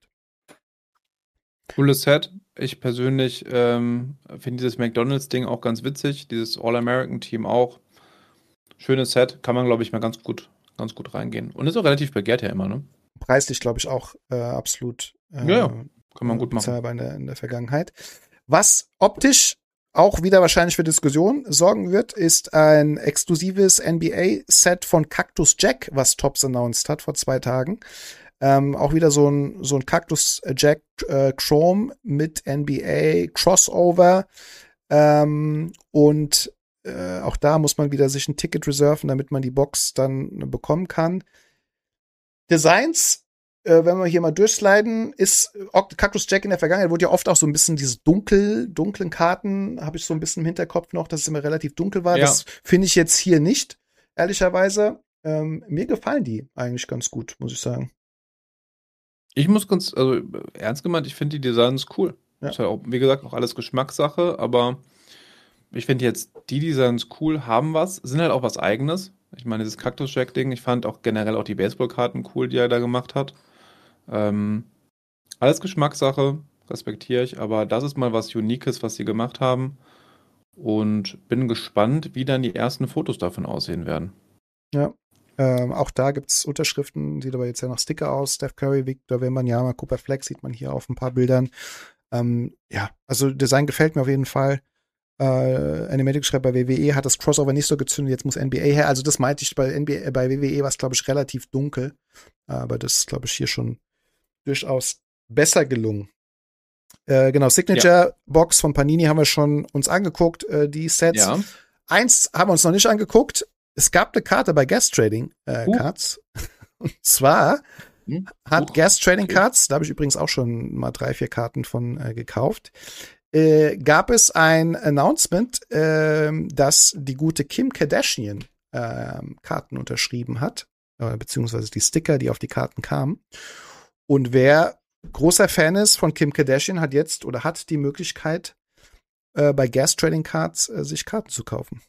[SPEAKER 3] Cooles Set. Ich persönlich ähm, finde dieses McDonald's-Ding auch ganz witzig. Dieses All-American-Team auch. Schönes Set. Kann man, glaube ich, mal ganz gut ganz gut reingehen. Und ist auch relativ begehrt ja immer, ne?
[SPEAKER 2] Preislich, glaube ich, auch äh, absolut äh,
[SPEAKER 3] ja, ja, kann man gut machen.
[SPEAKER 2] In der, in der Vergangenheit. Was optisch auch wieder wahrscheinlich für Diskussion sorgen wird, ist ein exklusives N B A-Set von Cactus Jack, was Topps announced hat vor zwei Tagen. Ähm, auch wieder so ein, so ein Cactus Jack äh, Chrome mit N B A Crossover. Ähm, und Äh, auch da muss man wieder sich ein Ticket reserven, damit man die Box dann äh, bekommen kann. Designs, äh, wenn wir hier mal durchsliden, ist äh, Cactus Jack in der Vergangenheit wurde ja oft auch so ein bisschen diese dunkel, dunklen Karten, habe ich so ein bisschen im Hinterkopf noch, dass es immer relativ dunkel war. Ja. Das finde ich jetzt hier nicht, ehrlicherweise. Ähm, mir gefallen die eigentlich ganz gut, muss ich sagen.
[SPEAKER 3] Ich muss ganz, also ernst gemeint, ich finde die Designs cool. Ja. Ist halt auch, wie gesagt, auch alles Geschmackssache, aber ich finde jetzt, die Designs cool, haben was, sind halt auch was Eigenes. Ich meine, dieses Cactus Jack-Ding, ich fand auch generell auch die Baseballkarten cool, die er da gemacht hat. Ähm, alles Geschmackssache, respektiere ich, aber das ist mal was Uniques, was sie gemacht haben. Und bin gespannt, wie dann die ersten Fotos davon aussehen werden.
[SPEAKER 2] Ja, ähm, auch da gibt es Unterschriften, sieht aber jetzt ja nach Sticker aus. Steph Curry, Victor Wembanyama, Cooper Fleck sieht man hier auf ein paar Bildern. Ähm, ja, also Design gefällt mir auf jeden Fall. Uh, Animatic schreibt, bei W W E hat das Crossover nicht so gezündet, jetzt muss N B A her. Also das meinte ich, bei, N B A, bei W W E war es, glaube ich, relativ dunkel. Aber das ist, glaube ich, hier schon durchaus besser gelungen. Äh, genau, Signature-Box ja. von Panini haben wir schon uns angeguckt, äh, die Sets. Ja. Eins haben wir uns noch nicht angeguckt. Es gab eine Karte bei Gas Trading äh, uh. Cards. Und zwar hm. hat uh. Gas Trading okay. Cards, da habe ich übrigens auch schon mal drei, vier Karten von äh, gekauft, Äh, gab es ein Announcement, äh, dass die gute Kim Kardashian äh, Karten unterschrieben hat, äh, beziehungsweise die Sticker, die auf die Karten kamen. Und wer großer Fan ist von Kim Kardashian, hat jetzt oder hat die Möglichkeit, äh, bei Gas Trading Cards äh, sich Karten zu kaufen.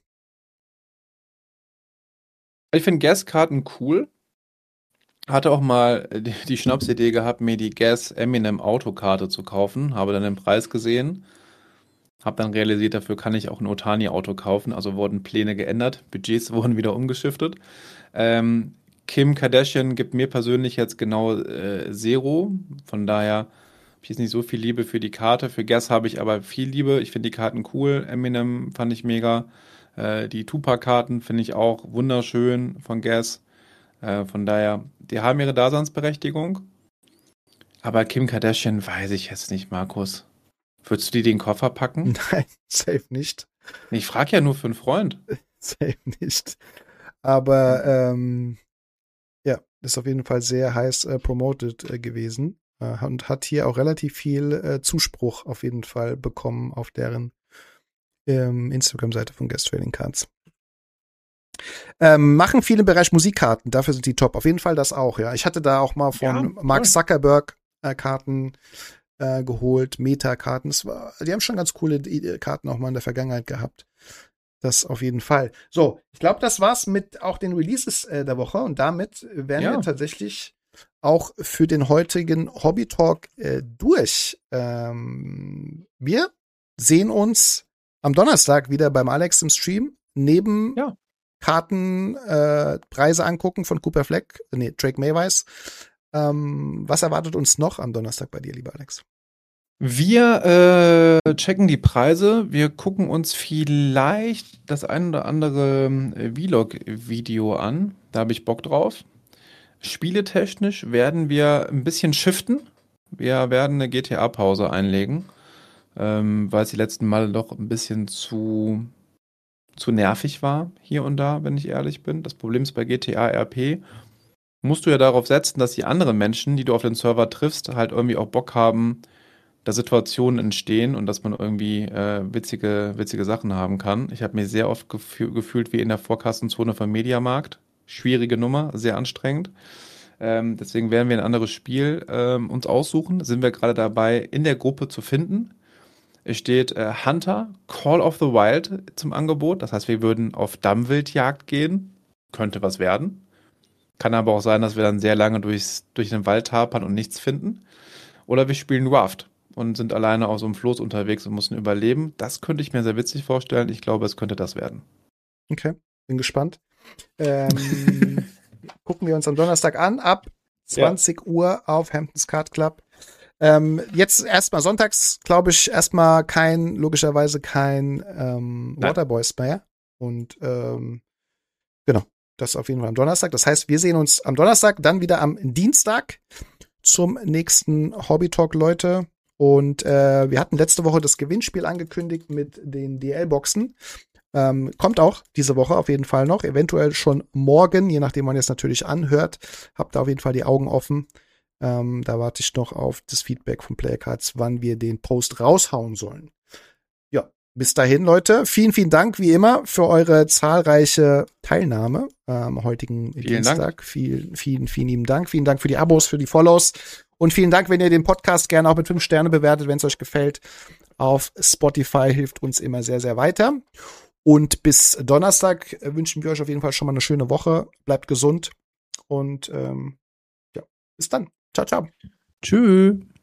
[SPEAKER 3] Ich finde Gas-Karten cool. Hatte auch mal die, die Schnapsidee gehabt, mir die Gas Eminem Autokarte zu kaufen. Habe dann den Preis gesehen. Habe dann realisiert, dafür kann ich auch ein Otani-Auto kaufen. Also wurden Pläne geändert. Budgets wurden wieder umgeschiftet. Ähm, Kim Kardashian gibt mir persönlich jetzt genau äh, Zero. Von daher habe ich jetzt nicht so viel Liebe für die Karte. Für Gas habe ich aber viel Liebe. Ich finde die Karten cool. Eminem fand ich mega. Äh, die Tupac-Karten finde ich auch wunderschön von Gas. Äh, von daher, die haben ihre Daseinsberechtigung. Aber Kim Kardashian weiß ich jetzt nicht, Markus. Würdest du die den Koffer packen?
[SPEAKER 2] Nein, safe nicht.
[SPEAKER 3] Ich frage ja nur für einen Freund.
[SPEAKER 2] Safe nicht. Aber ähm, ja, ist auf jeden Fall sehr heiß äh, promoted äh, gewesen äh, und hat hier auch relativ viel äh, Zuspruch auf jeden Fall bekommen auf deren ähm, Instagram-Seite von Gas Trading Cards. Ähm, machen viel im Bereich Musikkarten, dafür sind die top. Auf jeden Fall das auch, ja. Ich hatte da auch mal von
[SPEAKER 3] Ja,
[SPEAKER 2] Mark
[SPEAKER 3] cool.
[SPEAKER 2] Zuckerberg äh, Karten äh, geholt, Meta-Karten. Das war, die haben schon ganz coole äh, Karten auch mal in der Vergangenheit gehabt. Das auf jeden Fall. So, ich glaube, das war's mit auch den Releases äh, der Woche und damit wären
[SPEAKER 3] Ja.
[SPEAKER 2] wir tatsächlich auch für den heutigen Hobby Talk äh, durch. Ähm, wir sehen uns am Donnerstag wieder beim Alex im Stream. Neben
[SPEAKER 3] Ja.
[SPEAKER 2] Karten, äh, Preise angucken von Cooper Fleck, nee, Drake Mayweis. Ähm, was erwartet uns noch am Donnerstag bei dir, lieber Alex?
[SPEAKER 3] Wir äh, checken die Preise. Wir gucken uns vielleicht das ein oder andere äh, Vlog-Video an. Da habe ich Bock drauf. Spieletechnisch werden wir ein bisschen shiften. Wir werden eine G T A-Pause einlegen, ähm, weil es die letzten Male doch ein bisschen zu, zu nervig war, hier und da, wenn ich ehrlich bin. Das Problem ist bei G T A R P, musst du ja darauf setzen, dass die anderen Menschen, die du auf den Server triffst, halt irgendwie auch Bock haben, dass Situationen entstehen und dass man irgendwie äh, witzige, witzige Sachen haben kann. Ich habe mir sehr oft gefü gefühlt wie in der Vorkastenzone vom Mediamarkt. Schwierige Nummer, sehr anstrengend. Ähm, deswegen werden wir ein anderes Spiel ähm, uns aussuchen. Sind wir gerade dabei, in der Gruppe zu finden. Es steht äh, Hunter, Call of the Wild zum Angebot. Das heißt, wir würden auf Dammwildjagd gehen. Könnte was werden. Kann aber auch sein, dass wir dann sehr lange durchs, durch den Wald tapern und nichts finden. Oder wir spielen Raft und sind alleine auf so einem Floß unterwegs und müssen überleben. Das könnte ich mir sehr witzig vorstellen. Ich glaube, es könnte das werden.
[SPEAKER 2] Okay, bin gespannt. Ähm, gucken wir uns am Donnerstag an, ab zwanzig Uhr auf Hamptons Card Club. Ähm, jetzt erstmal sonntags, glaube ich, erstmal kein, logischerweise kein ähm, Waterboys mehr. Und ähm, genau, das auf jeden Fall am Donnerstag. Das heißt, wir sehen uns am Donnerstag, dann wieder am Dienstag zum nächsten Hobby Talk, Leute. Und äh, wir hatten letzte Woche das Gewinnspiel angekündigt mit den D L-Boxen. Ähm, kommt auch diese Woche auf jeden Fall noch. Eventuell schon morgen, je nachdem man jetzt natürlich anhört. Habt da auf jeden Fall die Augen offen. Ähm, da warte ich noch auf das Feedback von Playercards, wann wir den Post raushauen sollen. Ja, bis dahin, Leute. Vielen, vielen Dank, wie immer, für eure zahlreiche Teilnahme am heutigen
[SPEAKER 3] Vielen
[SPEAKER 2] Dienstag.
[SPEAKER 3] Dank.
[SPEAKER 2] Vielen, vielen, vielen lieben Dank. Vielen Dank für die Abos, für die Follows. Und vielen Dank, wenn ihr den Podcast gerne auch mit fünf Sterne bewertet, wenn es euch gefällt. Auf Spotify hilft uns immer sehr, sehr weiter. Und bis Donnerstag wünschen wir euch auf jeden Fall schon mal eine schöne Woche. Bleibt gesund und ähm, ja, bis dann. Ciao, ciao.
[SPEAKER 3] Tschüss.